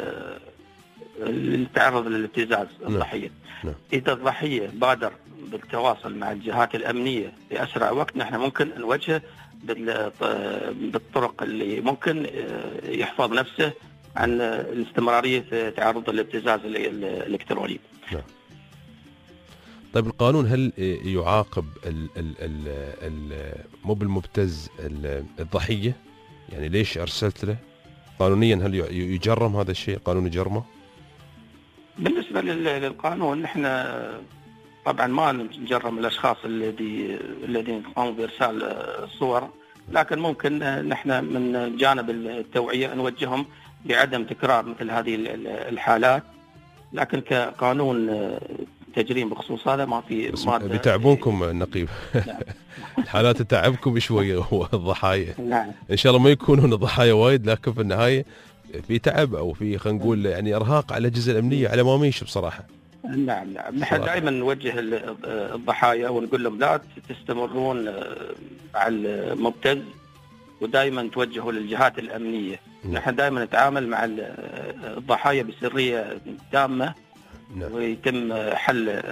اللي تعرض للابتزاز، الضحية. نعم. إذا الضحية بادر بالتواصل مع الجهات الأمنية في أسرع وقت، نحن ممكن نوجهه بالطرق اللي ممكن يحفظ نفسه عن الاستمرارية في تعرض للابتزاز الإلكتروني. نعم. طيب القانون هل يعاقب ال ال ال ال مو بالمبتز الضحية؟ يعني ليش أرسلت له؟ قانونيا هل يجرم هذا الشيء؟ قانون يجرمه؟ بالنسبة للقانون نحن طبعا ما نجرم الأشخاص الذي الذين قاموا بإرسال الصور، لكن ممكن نحن من جانب التوعية نوجههم بعدم تكرار مثل هذه الحالات، لكن كقانون تجريم بخصوص هذا ما في مادة. بتعبونكم النقيب. الحالات تتعبكم شوية هو الضحايا. نعم. إن شاء الله ما يكونون ضحايا وايد، لكن في النهاية في تعب أو في خلينا نقول يعني إرهاق على الأجهزة الأمنية على ما ميش بصراحة. نعم نعم نحن دائما نوجه الضحايا ونقول لهم لا تستمرون مع المبتز، ودائما توجهوا للجهات الأمنية. نعم. نحن دائما نتعامل مع الضحايا بسرية تامة. نعم. ويتم حل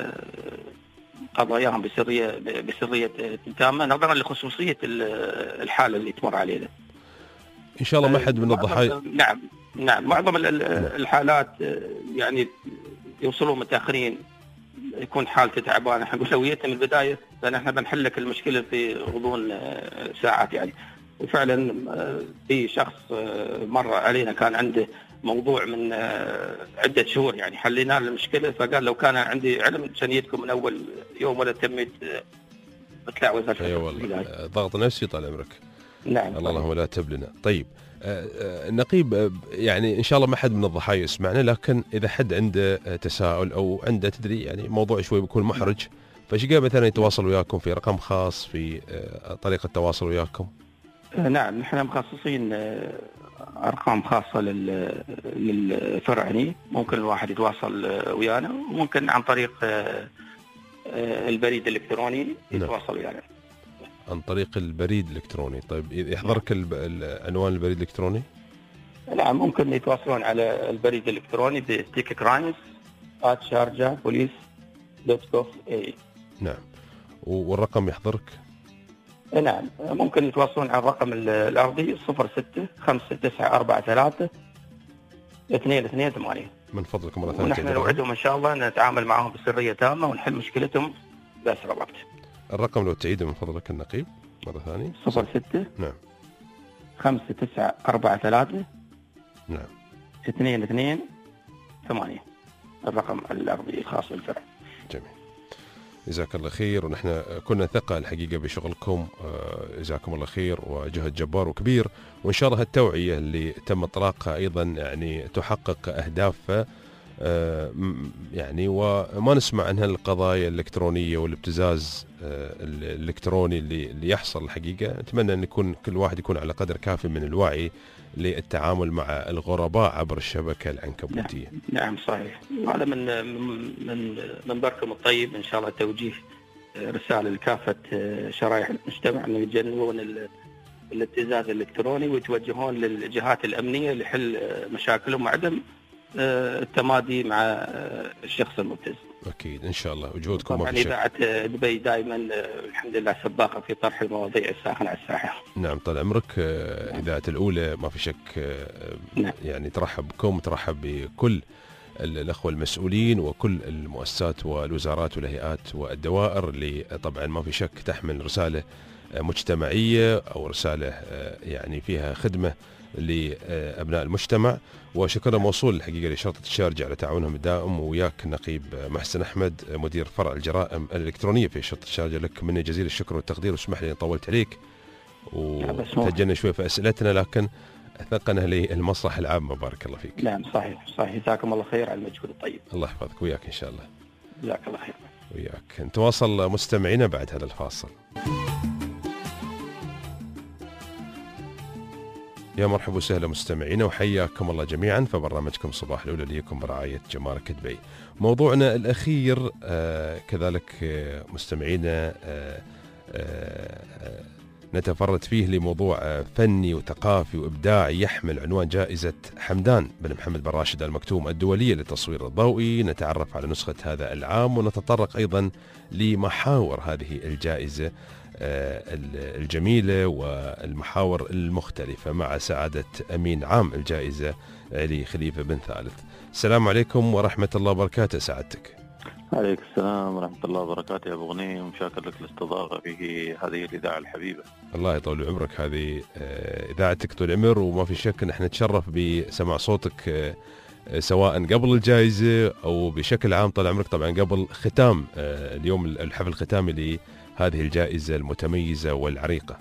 قضاياهم بسرية بسرية تامة نظرا لخصوصية الحالة اللي تمر علينا. إن شاء الله ما حد من الضحايا. نعم نعم معظم الحالات يعني يوصلوا متأخرين، يكون حالته تعبانة، احنا نقول لو من البداية لأن احنا بنحل لك المشكلة في غضون ساعات يعني. وفعلا في شخص مر علينا كان عنده موضوع من عدة شهور يعني حلينا المشكلة، فقال لو كان عندي علم شنيتكم من أول يوم ولا تميت بتلاعوز هالفترة. أي والله ضغط نفسي طال عمرك. نعم. اللهم لا تبلنا. طيب النقيب يعني إن شاء الله ما حد من الضحايا يسمعنا، لكن إذا حد عنده تساؤل أو عنده تدري يعني موضوع شوي بيكون محرج، فش قال مثلا يتواصل وياكم في رقم خاص، في طريقة تواصل وياكم؟ نعم نحن مخصصين أرقام خاصة للفرعني، ممكن الواحد يتواصل ويانا، وممكن عن طريق البريد الإلكتروني يتواصل ويانا. عن طريق البريد الإلكتروني. طيب يحضرك عنوان البريد الإلكتروني؟ نعم ممكن يتواصلون على البريد الإلكتروني بستيك كرايمز آت شارجة بوليس دوت كوف اي. نعم. والرقم يحضرك؟ نعم ممكن يتواصلون على الرقم الأرضي صفر ستة خمسة تسعة أربعة ثلاثة اثنين اثنين ثمانية. من فضلكم مرة ثانية. ونحن نوعدهم إن شاء الله نتعامل معهم بسرية تامة ونحل مشكلتهم بأسرع وقت. الرقم لو تعيده من فضلك النقيب مرة ثانية. صفر ستة. نعم. خمسة تسعة أربعة ثلاثة. نعم. اثنين اثنين ثمانية. الرقم الأرضي الخاص بالفرع. جميل. جزاك الله خير، ونحن كنا ثقة الحقيقة بشغلكم، جزاكم الله خير، وجهد جبار وكبير، وإن شاء الله التوعية اللي تم إطلاقها أيضا يعني تحقق أهدافها يعني، وما نسمع عن هالقضايا الإلكترونية والابتزاز الإلكتروني اللي اللي يحصل الحقيقة. نتمنى أن يكون كل واحد يكون على قدر كافي من الوعي للتعامل مع الغرباء عبر الشبكة العنكبوتية. نعم, نعم صحيح. هذا من من منبركم الطيب إن شاء الله توجيه رسالة لكافة شرائح المجتمع أن يتجنبون الابتزاز الإلكتروني ويتوجهون للجهات الأمنية لحل مشاكلهم وعدم التمادي مع الشخص المبتز. أكيد إن شاء الله وجودكم. طبعا إذاعة دبي دائما الحمد لله سباقة في طرح المواضيع الساخنة على الساحة. نعم طال عمرك. إذاعة الأولى ما في شك نعم. يعني ترحب بكم، ترحب بكل الأخوة المسؤولين وكل المؤسسات والوزارات والهيئات والدوائر اللي طبعا ما في شك تحمل رسالة مجتمعية أو رسالة يعني فيها خدمة لأبناء المجتمع. وشكرا موصول الحقيقة لشرطة الشارجة على تعاونهم الدائم، وياك النقيب محسن أحمد مدير فرع الجرائم الإلكترونية في شرطة الشارجة، لك مني جزيل الشكر والتقدير، واسمح لي طولت عليك وتجينا شوي في أسئلتنا، لكن أثقنا للمصلحة العامة. بارك الله فيك. نعم صحيح صحيح. جزاكم الله خير على المجهود الطيب. الله يحفظك، وياك إن شاء الله. جزاك الله خير. وياك. نتواصل مستمعينا بعد هذا الفاصل. يا مرحبا وسهلا مستمعينا، وحياكم الله جميعا في برنامجكم صباح الأولى ليكم برعاية جمارك دبي. موضوعنا الأخير آه كذلك آه مستمعينا آه آه نتفرد فيه لموضوع آه فني وثقافي وإبداعي يحمل عنوان جائزة حمدان بن محمد بن راشد المكتوم الدولية للتصوير الضوئي. نتعرف على نسخة هذا العام ونتطرق أيضا لمحاور هذه الجائزة الجميلة والمحاور المختلفة مع سعادة أمين عام الجائزة علي خليفة بن ثالث. السلام عليكم ورحمة الله وبركاته سعادتك. عليك السلام ورحمة الله وبركاته يا أبو غنيم، وشاكر لك الاستضافة في هذه الإذاعة الحبيبة. الله يطول عمرك، هذه إذاعتك طول عمر، وما في شك نحن نتشرف بسماع صوتك سواء قبل الجائزة أو بشكل عام طال عمرك، طبعا قبل ختام اليوم الحفل الختامي لهذه الجائزة المتميزة والعريقة.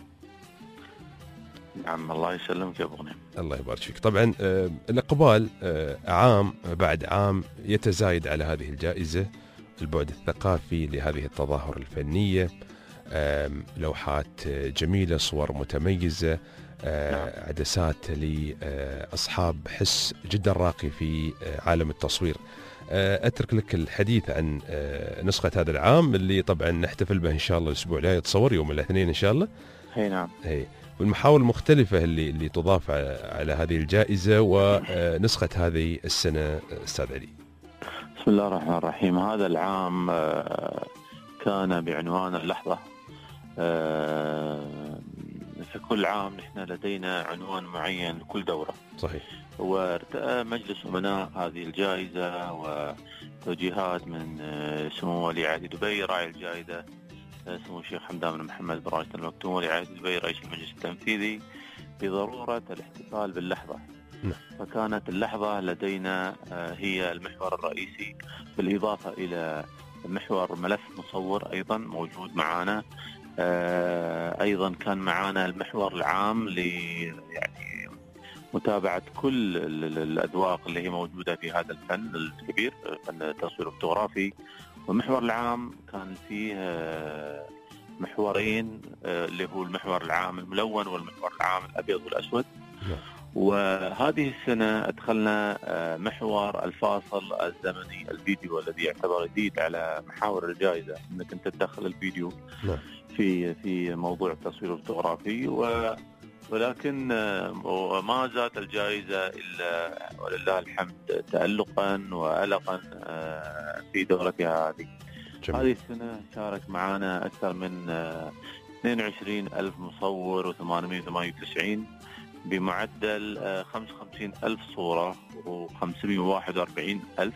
نعم الله يسلمك يا أبو غنيم. الله يبارك فيك. طبعا الإقبال عام بعد عام يتزايد على هذه الجائزة، البعد الثقافي لهذه التظاهر الفنية، لوحات جميلة، صور متميزة، عدسات لأصحاب حس جدا راقي في عالم التصوير. أترك لك الحديث عن نسخة هذا العام اللي طبعا نحتفل به إن شاء الله الأسبوع الجاي، يتصور يوم الاثنين إن شاء الله. هي نعم. هي والمحاور المختلفة اللي اللي تضاف على هذه الجائزة ونسخة هذه السنة أستاذ علي. بسم الله الرحمن الرحيم. هذا العام كان بعنوان اللحظة. في كل عام نحن لدينا عنوان معين لكل دورة. صحيح. وارتأى مجلس أمناء هذه الجائزة وتوجيهات من سمو ولي عهد دبي راعي الجائزة سمو الشيخ حمدان بن محمد بن راشد المكتوم ولي عهد دبي رئيس المجلس التنفيذي بضرورة الاحتفال باللحظة. م. فكانت اللحظة لدينا هي المحور الرئيسي، بالإضافة إلى محور ملف مصور أيضا موجود معنا. أيضا كان معنا المحور العام ل يعني متابعة كل الأذواق اللي هي موجودة في هذا الفن الكبير، فن التصوير الفوتوغرافي. والمحور العام كان فيه محورين، اللي هو المحور العام الملون والمحور العام الأبيض والأسود. وهذه السنة أدخلنا محور الفاصل الزمني الفيديو، الذي يعتبر جديد على محاور الجائزة، أنك أنت تدخل الفيديو في في موضوع التصوير الفوتوغرافي. و ولكن ما زالت الجائزة إلا ولله الحمد تألقا وألقا في دورتها هذه. جميل. هذه السنة شارك معنا أكثر من اثنين وعشرين ألف مصور وثمانمائة وثمانية وتسعين بمعدل خمسة وخمسين ألف صورة وخمسمائة وواحد وأربعين ألف،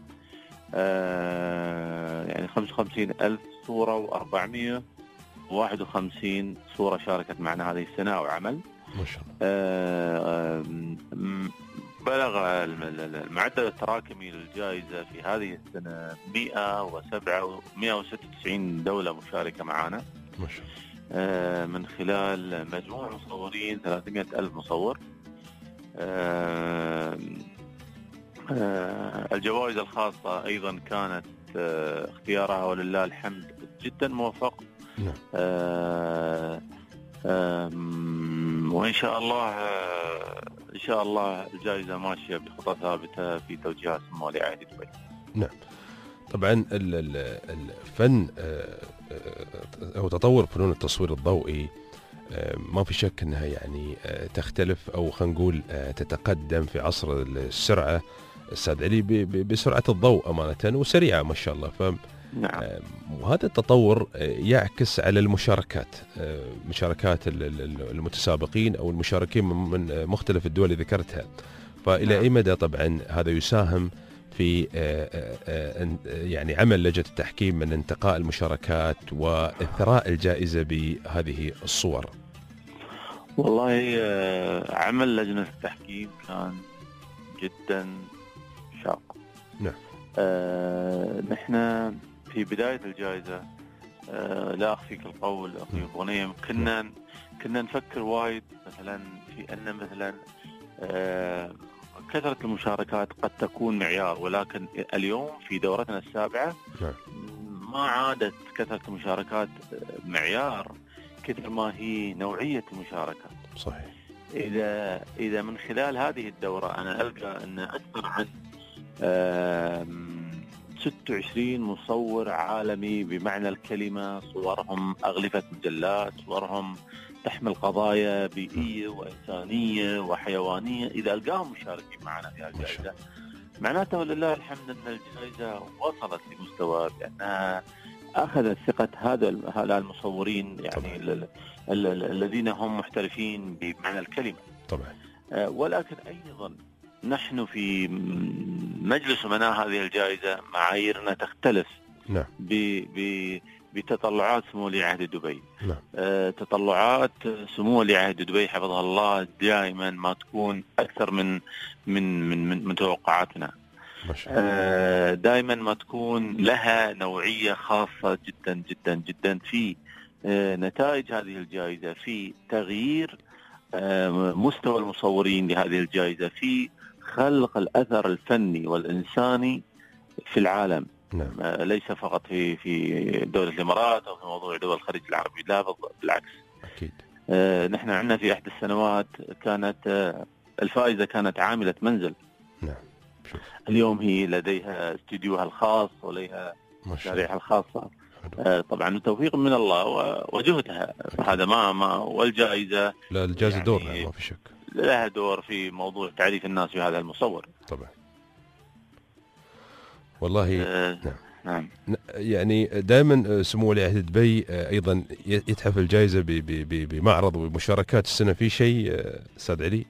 يعني خمسة وخمسين ألف صورة وأربعمائة وواحد وخمسين صورة شاركت معنا هذه السنة أو عمل. ما شاء الله. بلغ المعدل التراكمي للجائزة في هذه السنة مئة وسبعة مئة وستة وتسعين دولة مشاركة معنا. ما شاء الله. من خلال مجموع مصورين ثلاثمائة ألف مصور. الجوائز الخاصة أيضا كانت اختيارها ولله الحمد جدا موفق. نعم. وإن شاء الله إن شاء الله الجائزة ماشية بخطى ثابتة في توجيهات سمو ولي عهد دبي. نعم. طبعا الفن أو تطور فنون التصوير الضوئي ما في شك أنها يعني تختلف، أو خلينا نقول تتقدم في عصر السرعة أستاذ علي بسرعة الضوء أمانة، وسريعة ما شاء الله. ف نعم. وهذا التطور يعكس على المشاركات، مشاركات المتسابقين أو المشاركين من مختلف الدول اللي ذكرتها. فإلى نعم. أي مدى طبعا هذا يساهم في يعني عمل لجنة التحكيم من انتقاء المشاركات وإثراء الجائزة بهذه الصور؟ والله عمل لجنة التحكيم كان جدا شاق. نعم. آه نحن في بداية الجائزة آه لا أخفيك القول أخي غنيم، كنا كنا نفكر وايد مثلا في أن مثلا آه كثرة المشاركات قد تكون معيار، ولكن اليوم في دورتنا السابعة ما عادت كثرة المشاركات معيار كثر ما هي نوعية المشاركة. صحيح. إذا إذا من خلال هذه الدورة أنا ألقى أن أكثر عن ستة وعشرين مصور عالمي بمعنى الكلمة، صورهم أغلفة مجلات، صورهم تحمل قضايا بيئية وإنسانية وحيوانية، إذا ألقاهم مشاركين معنا في هذه الجائزة معناته لله الحمد أن الجائزة وصلت لمستوى بأنها أخذت ثقة هذا هؤلاء المصورين، يعني ال ال الذين هم محترفين بمعنى الكلمة. طبعا. ولكن أيضا نحن في مجلس أمناء هذه الجائزة معاييرنا تختلف نعم. ب ب بتطلعات سمو ولي عهد دبي. نعم. أه تطلعات سمو ولي عهد دبي حفظها الله دائما ما تكون أكثر من من من, من, من توقعاتنا. أه دائما ما تكون لها نوعية خاصة جدا جدا جدا في أه نتائج هذه الجائزة، في تغيير أه مستوى المصورين لهذه الجائزة، في خلق الأثر الفني والإنساني في العالم. نعم. ليس فقط في في دولة الإمارات أو في موضوع دول الخليج العربي، لا بالعكس. أكيد. آه نحن عندنا في إحدى السنوات كانت آه الفائزة كانت عاملة منزل. نعم. شوف. اليوم هي لديها استديوها الخاص ولديها مشاريعها الخاصة. آه طبعا توفيق من الله وجهدها. هذا ما ما والجائزة. لا الجائزة يعني دور ما في شك. لها دور في موضوع تعريف الناس بهذا المصور. طبعا. والله آه نعم. يعني دائما سمو ولي عهد دبي ايضا يتحف الجائزه بمعرض ومشاركات السنه في شيء استاذ علي.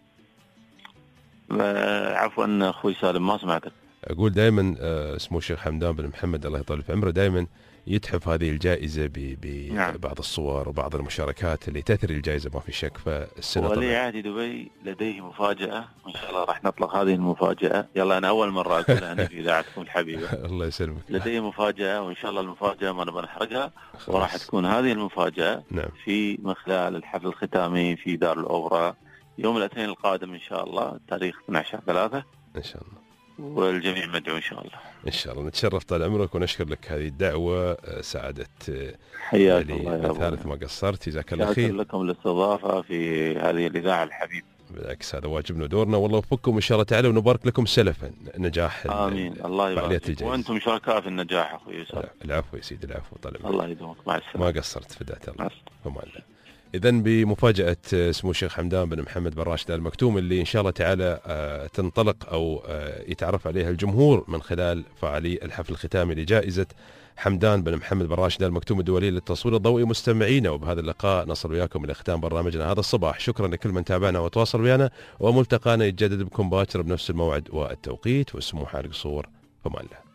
عفوا اخوي سالم ما سمعتك. اقول دائما سمو الشيخ حمدان بن محمد الله يطول في عمره دائما يتحف هذه الجائزه ببعض نعم. الصور وبعض المشاركات اللي تثري الجائزه ما في شك. فالسنه ولي عهد دبي لديه مفاجاه وان شاء الله راح نطلق هذه المفاجاه. يلا انا اول مره اقولها هنا في اذاعتكم الحبيبه. الله يسلمك. لديه مفاجاه وان شاء الله المفاجاه ما نبغى نحرقها، وراح تكون هذه المفاجاه نعم. في من خلال الحفل الختامي في دار الاوبرا يوم الاثنين القادم ان شاء الله تاريخ اثني عشر ثلاثة ان شاء الله، والجميع مدعو ان شاء الله. ان شاء الله. نتشرف طال عمرك ونشكر لك هذه الدعوه، سعادت حياك الله يا ثالث ما قصرت. جزاك الله خير. شكرا لكم الاستضافه في هذه الاذاعه الحبيبه. بالعكس هذا واجبنا ودورنا، والله يوفقكم ان شاء الله تعالى ونبارك لكم سلفا نجاح. امين. الله يبارك وانتم شركاء في النجاح اخوي يوسف. العفو يا سيدي العفو. طال عمرك. الله يدومك. مع السلامه. ما قصرت فداك الله. فما الله. إذا بمفاجأة سمو الشيخ حمدان بن محمد بن راشد آل مكتوم اللي إن شاء الله تعالى تنطلق أو يتعرف عليها الجمهور من خلال فعالية الحفل الختامي لجائزة حمدان بن محمد بن راشد آل مكتوم الدولية للتصوير الضوئي. مستمعينا وبهذا اللقاء نصل وياكم إلى ختام برنامجنا هذا الصباح. شكرا لكل من تابعنا وتواصل ويانا، وملتقانا يتجدد بكم باكر بنفس الموعد والتوقيت. والسمو حال قصور. فما الله.